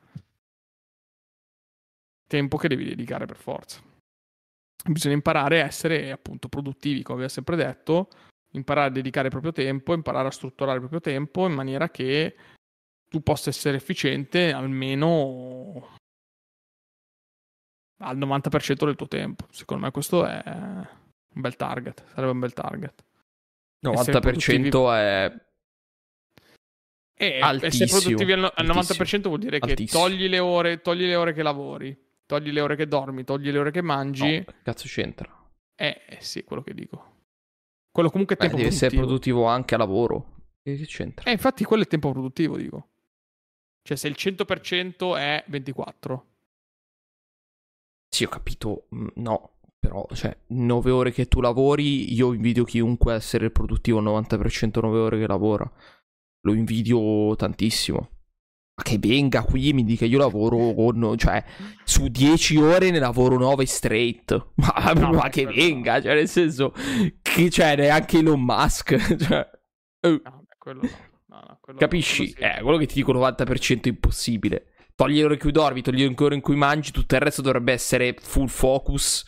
Tempo che devi dedicare per forza. Bisogna imparare a essere appunto produttivi, come vi ho sempre detto, imparare a dedicare il proprio tempo, imparare a strutturare il proprio tempo in maniera che tu possa essere efficiente almeno al 90% del tuo tempo. Secondo me questo è un bel target, sarebbe un bel target. 90% è altissimo. Essere produttivi al 90% vuol dire che altissimo. togli le ore che lavori, togli le ore che dormi, togli le ore che mangi. No, cazzo c'entra? Sì, quello che dico. Quello comunque è tempo deve produttivo. essere produttivo anche a lavoro. Che c'entra? Infatti quello è tempo produttivo, dico. Cioè, se il 100% è 24. Sì, ho capito. No, però, cioè, 9 ore che tu lavori, io invidio chiunque a essere produttivo 90% 9 ore che lavora. Lo invidio tantissimo. Ma che venga qui e mi dica io lavoro con, cioè, su 10 ore ne lavoro 9 straight. Ma che venga, cioè, nel senso, che c'è neanche Elon Musk. Cioè, No, quello no. Quello, capisci? Quello sì. Quello che ti dico 90% è impossibile. Togli le ore in cui dormi, togli le ore in cui mangi, tutto il resto dovrebbe essere full focus.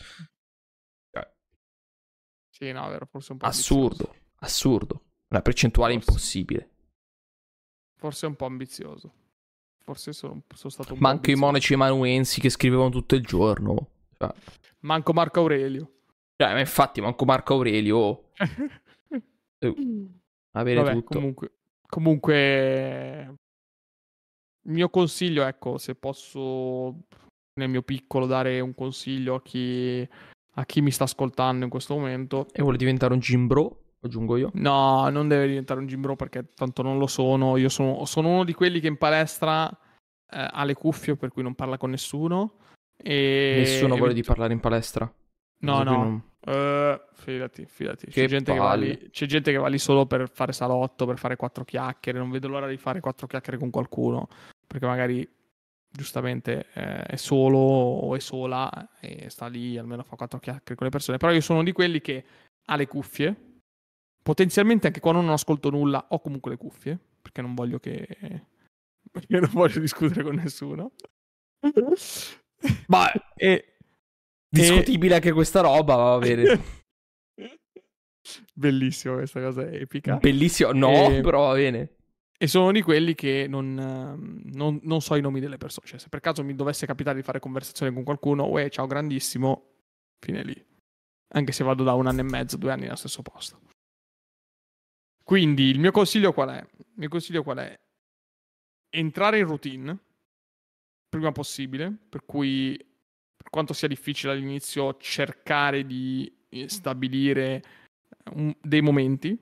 Sì, no, vero, forse un po' Assurdo. Una percentuale impossibile. Forse è un po' ambizioso. Forse sono stato un Ma po' anche i ambizioso. monaci emanuensi che scrivevano tutto il giorno. Manco Marco Aurelio. Ma infatti, manco Marco Aurelio. Avere Vabbè, tutto. Comunque, il mio consiglio, ecco, se posso nel mio piccolo dare un consiglio a chi mi sta ascoltando in questo momento. E vuole diventare un gym bro? Aggiungo io. No, non deve diventare un gym bro perché tanto non lo sono. Io sono uno di quelli che in palestra ha le cuffie per cui non parla con nessuno. E Nessuno vuole di parlare in palestra. No. Fidati. C'è gente che va lì solo per fare salotto, per fare 4 chiacchiere. Non vedo l'ora di fare 4 chiacchiere con qualcuno. Perché magari, giustamente, è solo o è sola e sta lì, almeno fa 4 chiacchiere con le persone. Però io sono di quelli che ha le cuffie. Potenzialmente anche quando non ascolto nulla ho comunque le cuffie. Perché non voglio perché non voglio discutere con nessuno. Ma discutibile anche questa roba, va bene. Bellissima questa cosa, è epica. Bellissimo, no, però va bene. E sono di quelli che non so i nomi delle persone. Cioè, se per caso mi dovesse capitare di fare conversazione con qualcuno, uè, ciao grandissimo, fine lì. Anche se vado da 1 anno e mezzo, 2 anni nello stesso posto. Quindi il mio consiglio qual è? Il mio consiglio qual è? Entrare in routine prima possibile, per cui per quanto sia difficile all'inizio cercare di stabilire dei momenti,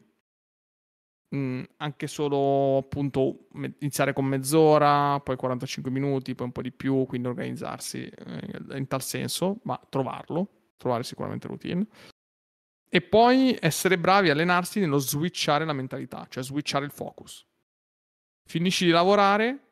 anche solo appunto iniziare con mezz'ora, poi 45 minuti, poi un po' di più, quindi organizzarsi in tal senso, ma trovare sicuramente routine. E poi essere bravi a allenarsi nello switchare la mentalità, cioè switchare il focus. Finisci di lavorare,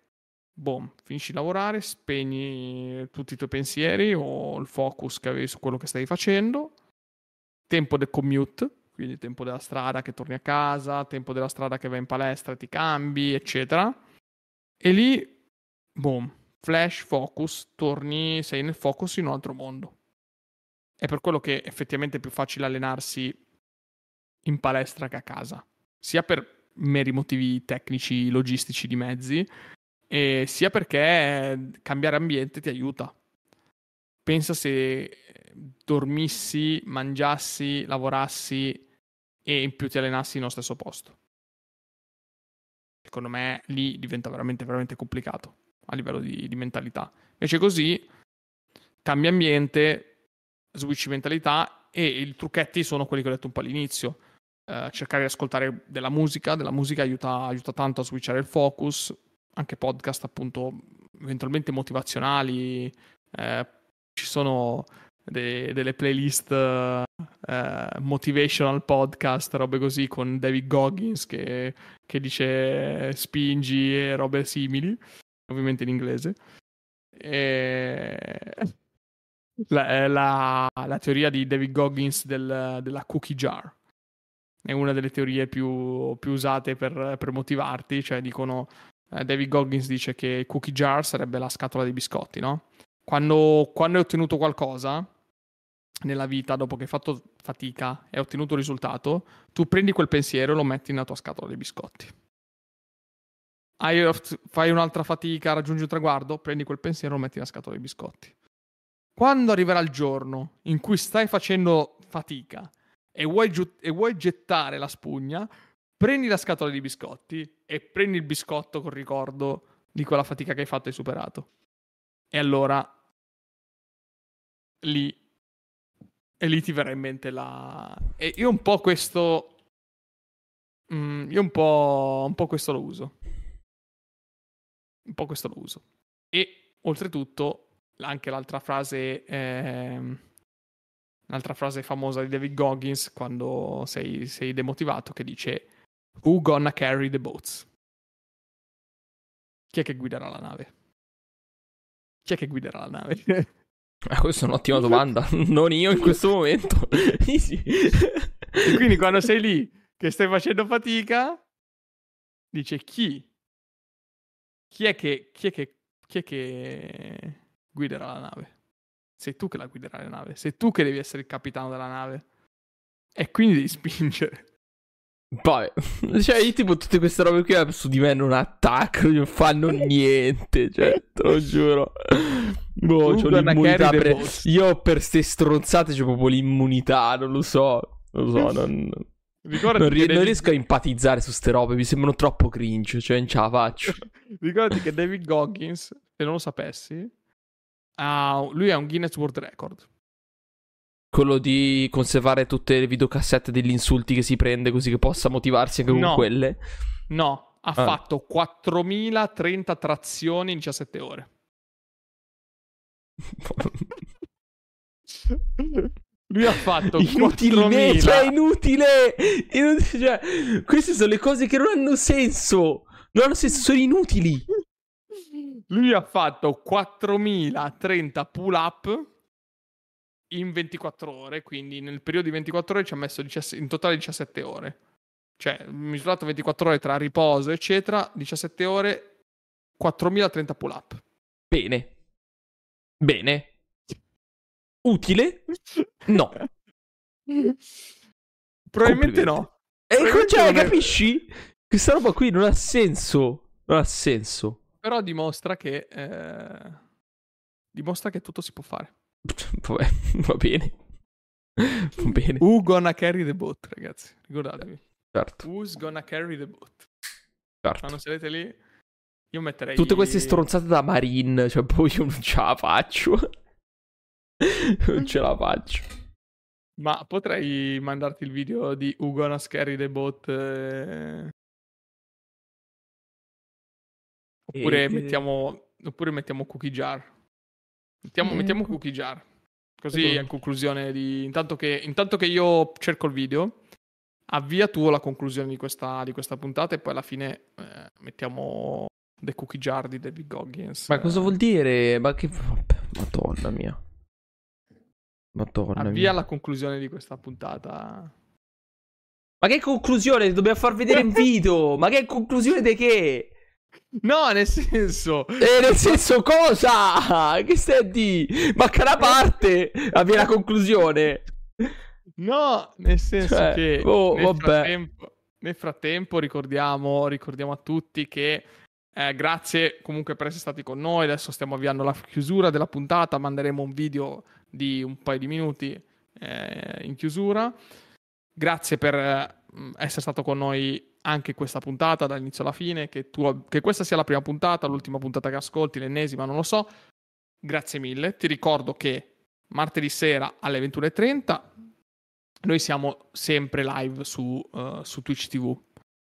spegni tutti i tuoi pensieri o il focus che avevi su quello che stavi facendo, tempo del commute, quindi tempo della strada che torni a casa, tempo della strada che vai in palestra e ti cambi, eccetera. E lì, flash, focus, sei nel focus in un altro mondo. È per quello che effettivamente è più facile allenarsi in palestra che a casa, sia per meri motivi tecnici, logistici di mezzi, e sia perché cambiare ambiente ti aiuta. Pensa se dormissi, mangiassi, lavorassi e in più ti allenassi nello stesso posto. Secondo me lì diventa veramente, veramente complicato a livello di mentalità. Invece così cambi ambiente, switch mentalità, e i trucchetti sono quelli che ho detto un po' all'inizio. Cercare di ascoltare della musica aiuta tanto a switchare il focus, anche podcast appunto eventualmente motivazionali, ci sono delle playlist motivational podcast, robe così, con David Goggins che dice spingi e robe simili, ovviamente in inglese. La teoria di David Goggins della cookie jar è una delle teorie più usate per motivarti. Cioè dicono, David Goggins dice che il cookie jar sarebbe la scatola dei biscotti, no? Quando hai ottenuto qualcosa nella vita, dopo che hai fatto fatica e hai ottenuto un risultato, tu prendi quel pensiero e lo metti nella tua scatola dei biscotti. Fai un'altra fatica, raggiungi un traguardo, prendi quel pensiero e lo metti nella scatola dei biscotti. Quando arriverà il giorno in cui stai facendo fatica e vuoi gettare la spugna, prendi la scatola di biscotti e prendi il biscotto col ricordo di quella fatica che hai fatto e hai superato. E allora lì ti verrà in mente e io un po' questo questo lo uso. E oltretutto anche l'altra frase famosa di David Goggins, quando sei demotivato, che dice "Who gonna carry the boats?" Chi è che guiderà la nave? Questa è un'ottima domanda. Non io in questo momento. Sì. E quindi quando sei lì che stai facendo fatica, dice chi è che guiderà la nave? Sei tu che la guiderai la nave, sei tu che devi essere il capitano della nave, e quindi devi spingere. Poi, cioè, io tipo tutte queste robe qui su di me non attaccano, non fanno niente, cioè, te lo giuro. C'ho l'immunità io per ste stronzate c'ho proprio l'immunità, non lo so, Ricordati che Non riesco a empatizzare su ste robe, mi sembrano troppo cringe, cioè non ce la faccio. Ricordati che David Goggins, se non lo sapessi, lui ha un Guinness World Record. Quello di conservare tutte le videocassette degli insulti che si prende così che possa motivarsi anche con quelle. No, ha fatto 4030 trazioni in 17 ore. Lui ha fatto inutilmente, cioè inutile, cioè, queste sono le cose che non hanno senso, sono inutili. Lui ha fatto 4030 pull up in 24 ore, quindi nel periodo di 24 ore ci ha messo in totale 17 ore. Cioè, misurato 24 ore tra riposo, eccetera, 17 ore, 4030 pull up. Bene. Utile? No. Probabilmente no. Cioè, capisci? Questa roba qui non ha senso. Non ha senso. Però dimostra che tutto si può fare. Vabbè, va bene. Va bene. Who gonna carry the boat, ragazzi? Ricordatevi. Certo. Who's gonna carry the boat? Certo. Quando sarete lì, io metterei... Tutte queste stronzate da Marine, cioè poi io non ce la faccio. Non ce la faccio. Ma potrei mandarti il video di Who gonna carry the boat? Oppure mettiamo Cookie Jar. Mettiamo Cookie Jar. Così a conclusione di... Intanto che io cerco il video, avvia tu la conclusione di questa puntata e poi alla fine mettiamo The Cookie Jar di David Goggins. Ma cosa vuol dire? Ma che... Madonna mia. Avvia la conclusione di questa puntata. Ma che conclusione? Dobbiamo far vedere un video. Ma che conclusione di che? No, nel senso... nel senso cosa? Che stai a dire? Manca una parte. Avvia la conclusione. No, nel senso che vabbè. nel frattempo ricordiamo a tutti che grazie comunque per essere stati con noi. Adesso stiamo avviando la chiusura della puntata. Manderemo un video di un paio di minuti in chiusura. Grazie per essere stato con noi anche questa puntata dall'inizio alla fine, che questa sia la prima puntata, l'ultima puntata che ascolti, l'ennesima, non lo so. Grazie mille. Ti ricordo che martedì sera alle 21:30 noi siamo sempre live su Twitch TV,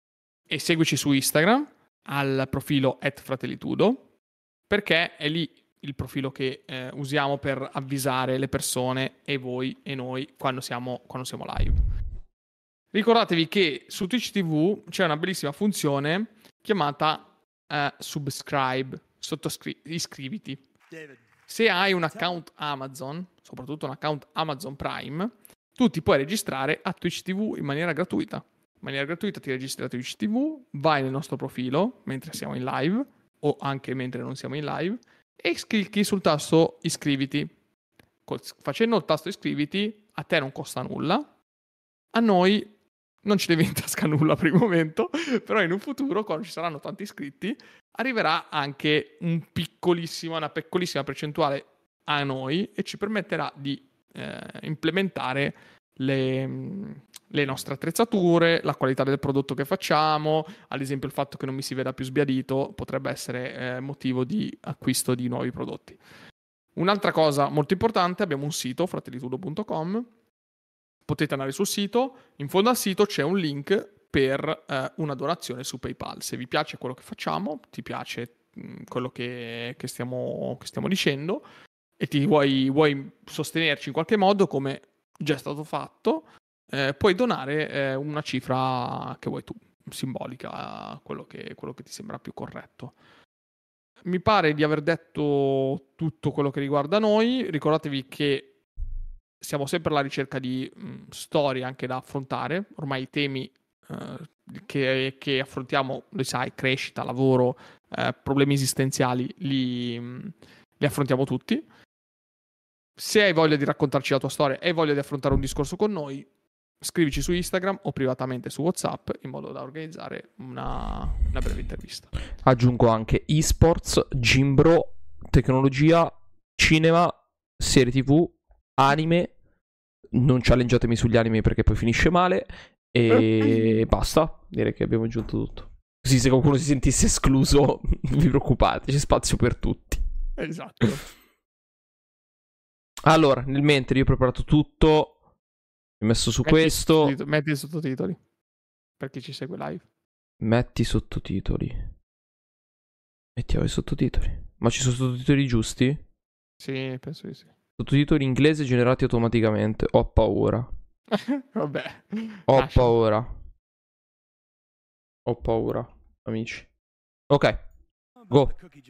e seguici su Instagram al profilo @fratellitudo, perché è lì il profilo che usiamo per avvisare le persone e voi e noi quando siamo live. Ricordatevi che su Twitch TV c'è una bellissima funzione chiamata subscribe, iscriviti. Se hai un account Amazon, soprattutto un account Amazon Prime, tu ti puoi registrare a Twitch TV in maniera gratuita. In maniera gratuita ti registri a Twitch TV, vai nel nostro profilo mentre siamo in live o anche mentre non siamo in live e clicchi sul tasto iscriviti. Facendo il tasto iscriviti a te non costa nulla, a noi non ci deve in tasca nulla per il momento, però in un futuro, quando ci saranno tanti iscritti, arriverà anche una piccolissima percentuale a noi e ci permetterà di implementare le nostre attrezzature, la qualità del prodotto che facciamo. Ad esempio il fatto che non mi si veda più sbiadito potrebbe essere motivo di acquisto di nuovi prodotti. Un'altra cosa molto importante, abbiamo un sito, fratellitudo.com. Potete andare sul sito, in fondo al sito c'è un link per una donazione su PayPal. Se vi piace quello che facciamo, ti piace quello che stiamo dicendo e ti vuoi sostenerci in qualche modo, come già è stato fatto, puoi donare una cifra che vuoi tu, simbolica, quello che ti sembra più corretto. Mi pare di aver detto tutto quello che riguarda noi. Ricordatevi che siamo sempre alla ricerca di storie anche da affrontare. Ormai i temi che affrontiamo, lo sai, crescita, lavoro, problemi esistenziali, li affrontiamo tutti. Se hai voglia di raccontarci la tua storia e hai voglia di affrontare un discorso con noi, scrivici su Instagram o privatamente su WhatsApp in modo da organizzare una breve intervista. Aggiungo anche esports, Gimbro, tecnologia, cinema, serie TV, anime. Non challenggiatemi sugli anime perché poi finisce male. E basta, direi che abbiamo aggiunto tutto. Così se qualcuno si sentisse escluso, non vi preoccupate, c'è spazio per tutti. Esatto. Allora, nel mentre io ho preparato tutto, ho messo su questo. Metti i sottotitoli per chi ci segue live. Metti i sottotitoli. Mettiamo i sottotitoli. Ma ci sono sottotitoli giusti? Sì, penso di sì. Sottotitoli inglese generati automaticamente. Ho paura. Vabbè. Ho paura, amici. Ok, go.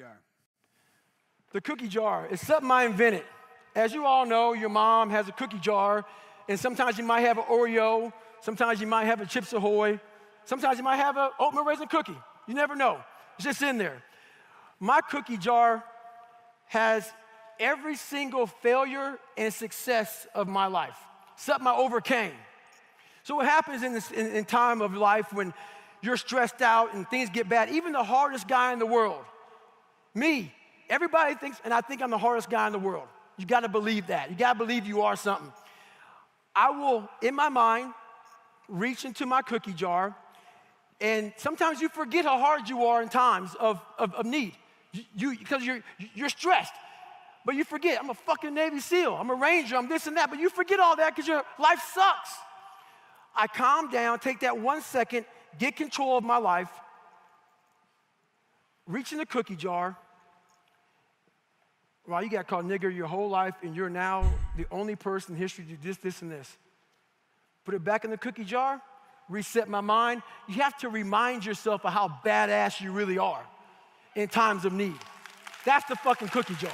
The cookie jar is something I invented. As you all know, your mom has a cookie jar, and sometimes you might have an Oreo, sometimes you might have a Chips Ahoy, sometimes you might have an oatmeal raisin cookie. You never know. It's just in there. My cookie jar has every single failure and success of my life, something I overcame. So what happens in time of life when you're stressed out and things get bad, even the hardest guy in the world, me, everybody thinks, and I think I'm the hardest guy in the world. You got to believe that. You got to believe you are something. I will, in my mind, reach into my cookie jar, and sometimes you forget how hard you are in times of need. Because you're stressed. But you forget, I'm a fucking Navy SEAL, I'm a Ranger, I'm this and that, but you forget all that because your life sucks. I calm down, take that 1 second, get control of my life, reach in the cookie jar. Well, you got called nigger your whole life, and you're now the only person in history to do this, and this. Put it back in the cookie jar, reset my mind. You have to remind yourself of how badass you really are in times of need. That's the fucking cookie jar.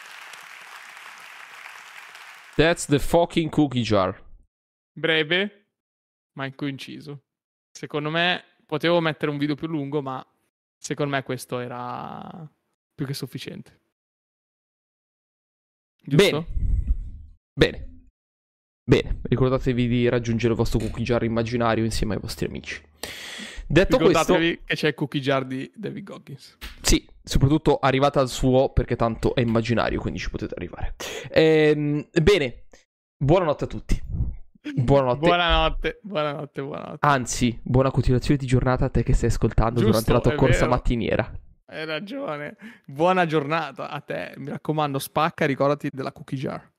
That's the fucking cookie jar. Breve, ma coinciso. Secondo me, potevo mettere un video più lungo, ma secondo me questo era più che sufficiente. Giusto? Bene, ricordatevi di raggiungere il vostro cookie jar immaginario insieme ai vostri amici. Detto Ricordatevi questo, che c'è il cookie jar di David Goggins. sì, soprattutto arrivate al suo perché tanto è immaginario, quindi ci potete arrivare. Bene, buonanotte a tutti. Buonanotte. Buonanotte. Anzi, buona continuazione di giornata a te che stai ascoltando durante la tua corsa mattiniera. Hai ragione. Buona giornata a te. Mi raccomando, spacca, ricordati della cookie jar.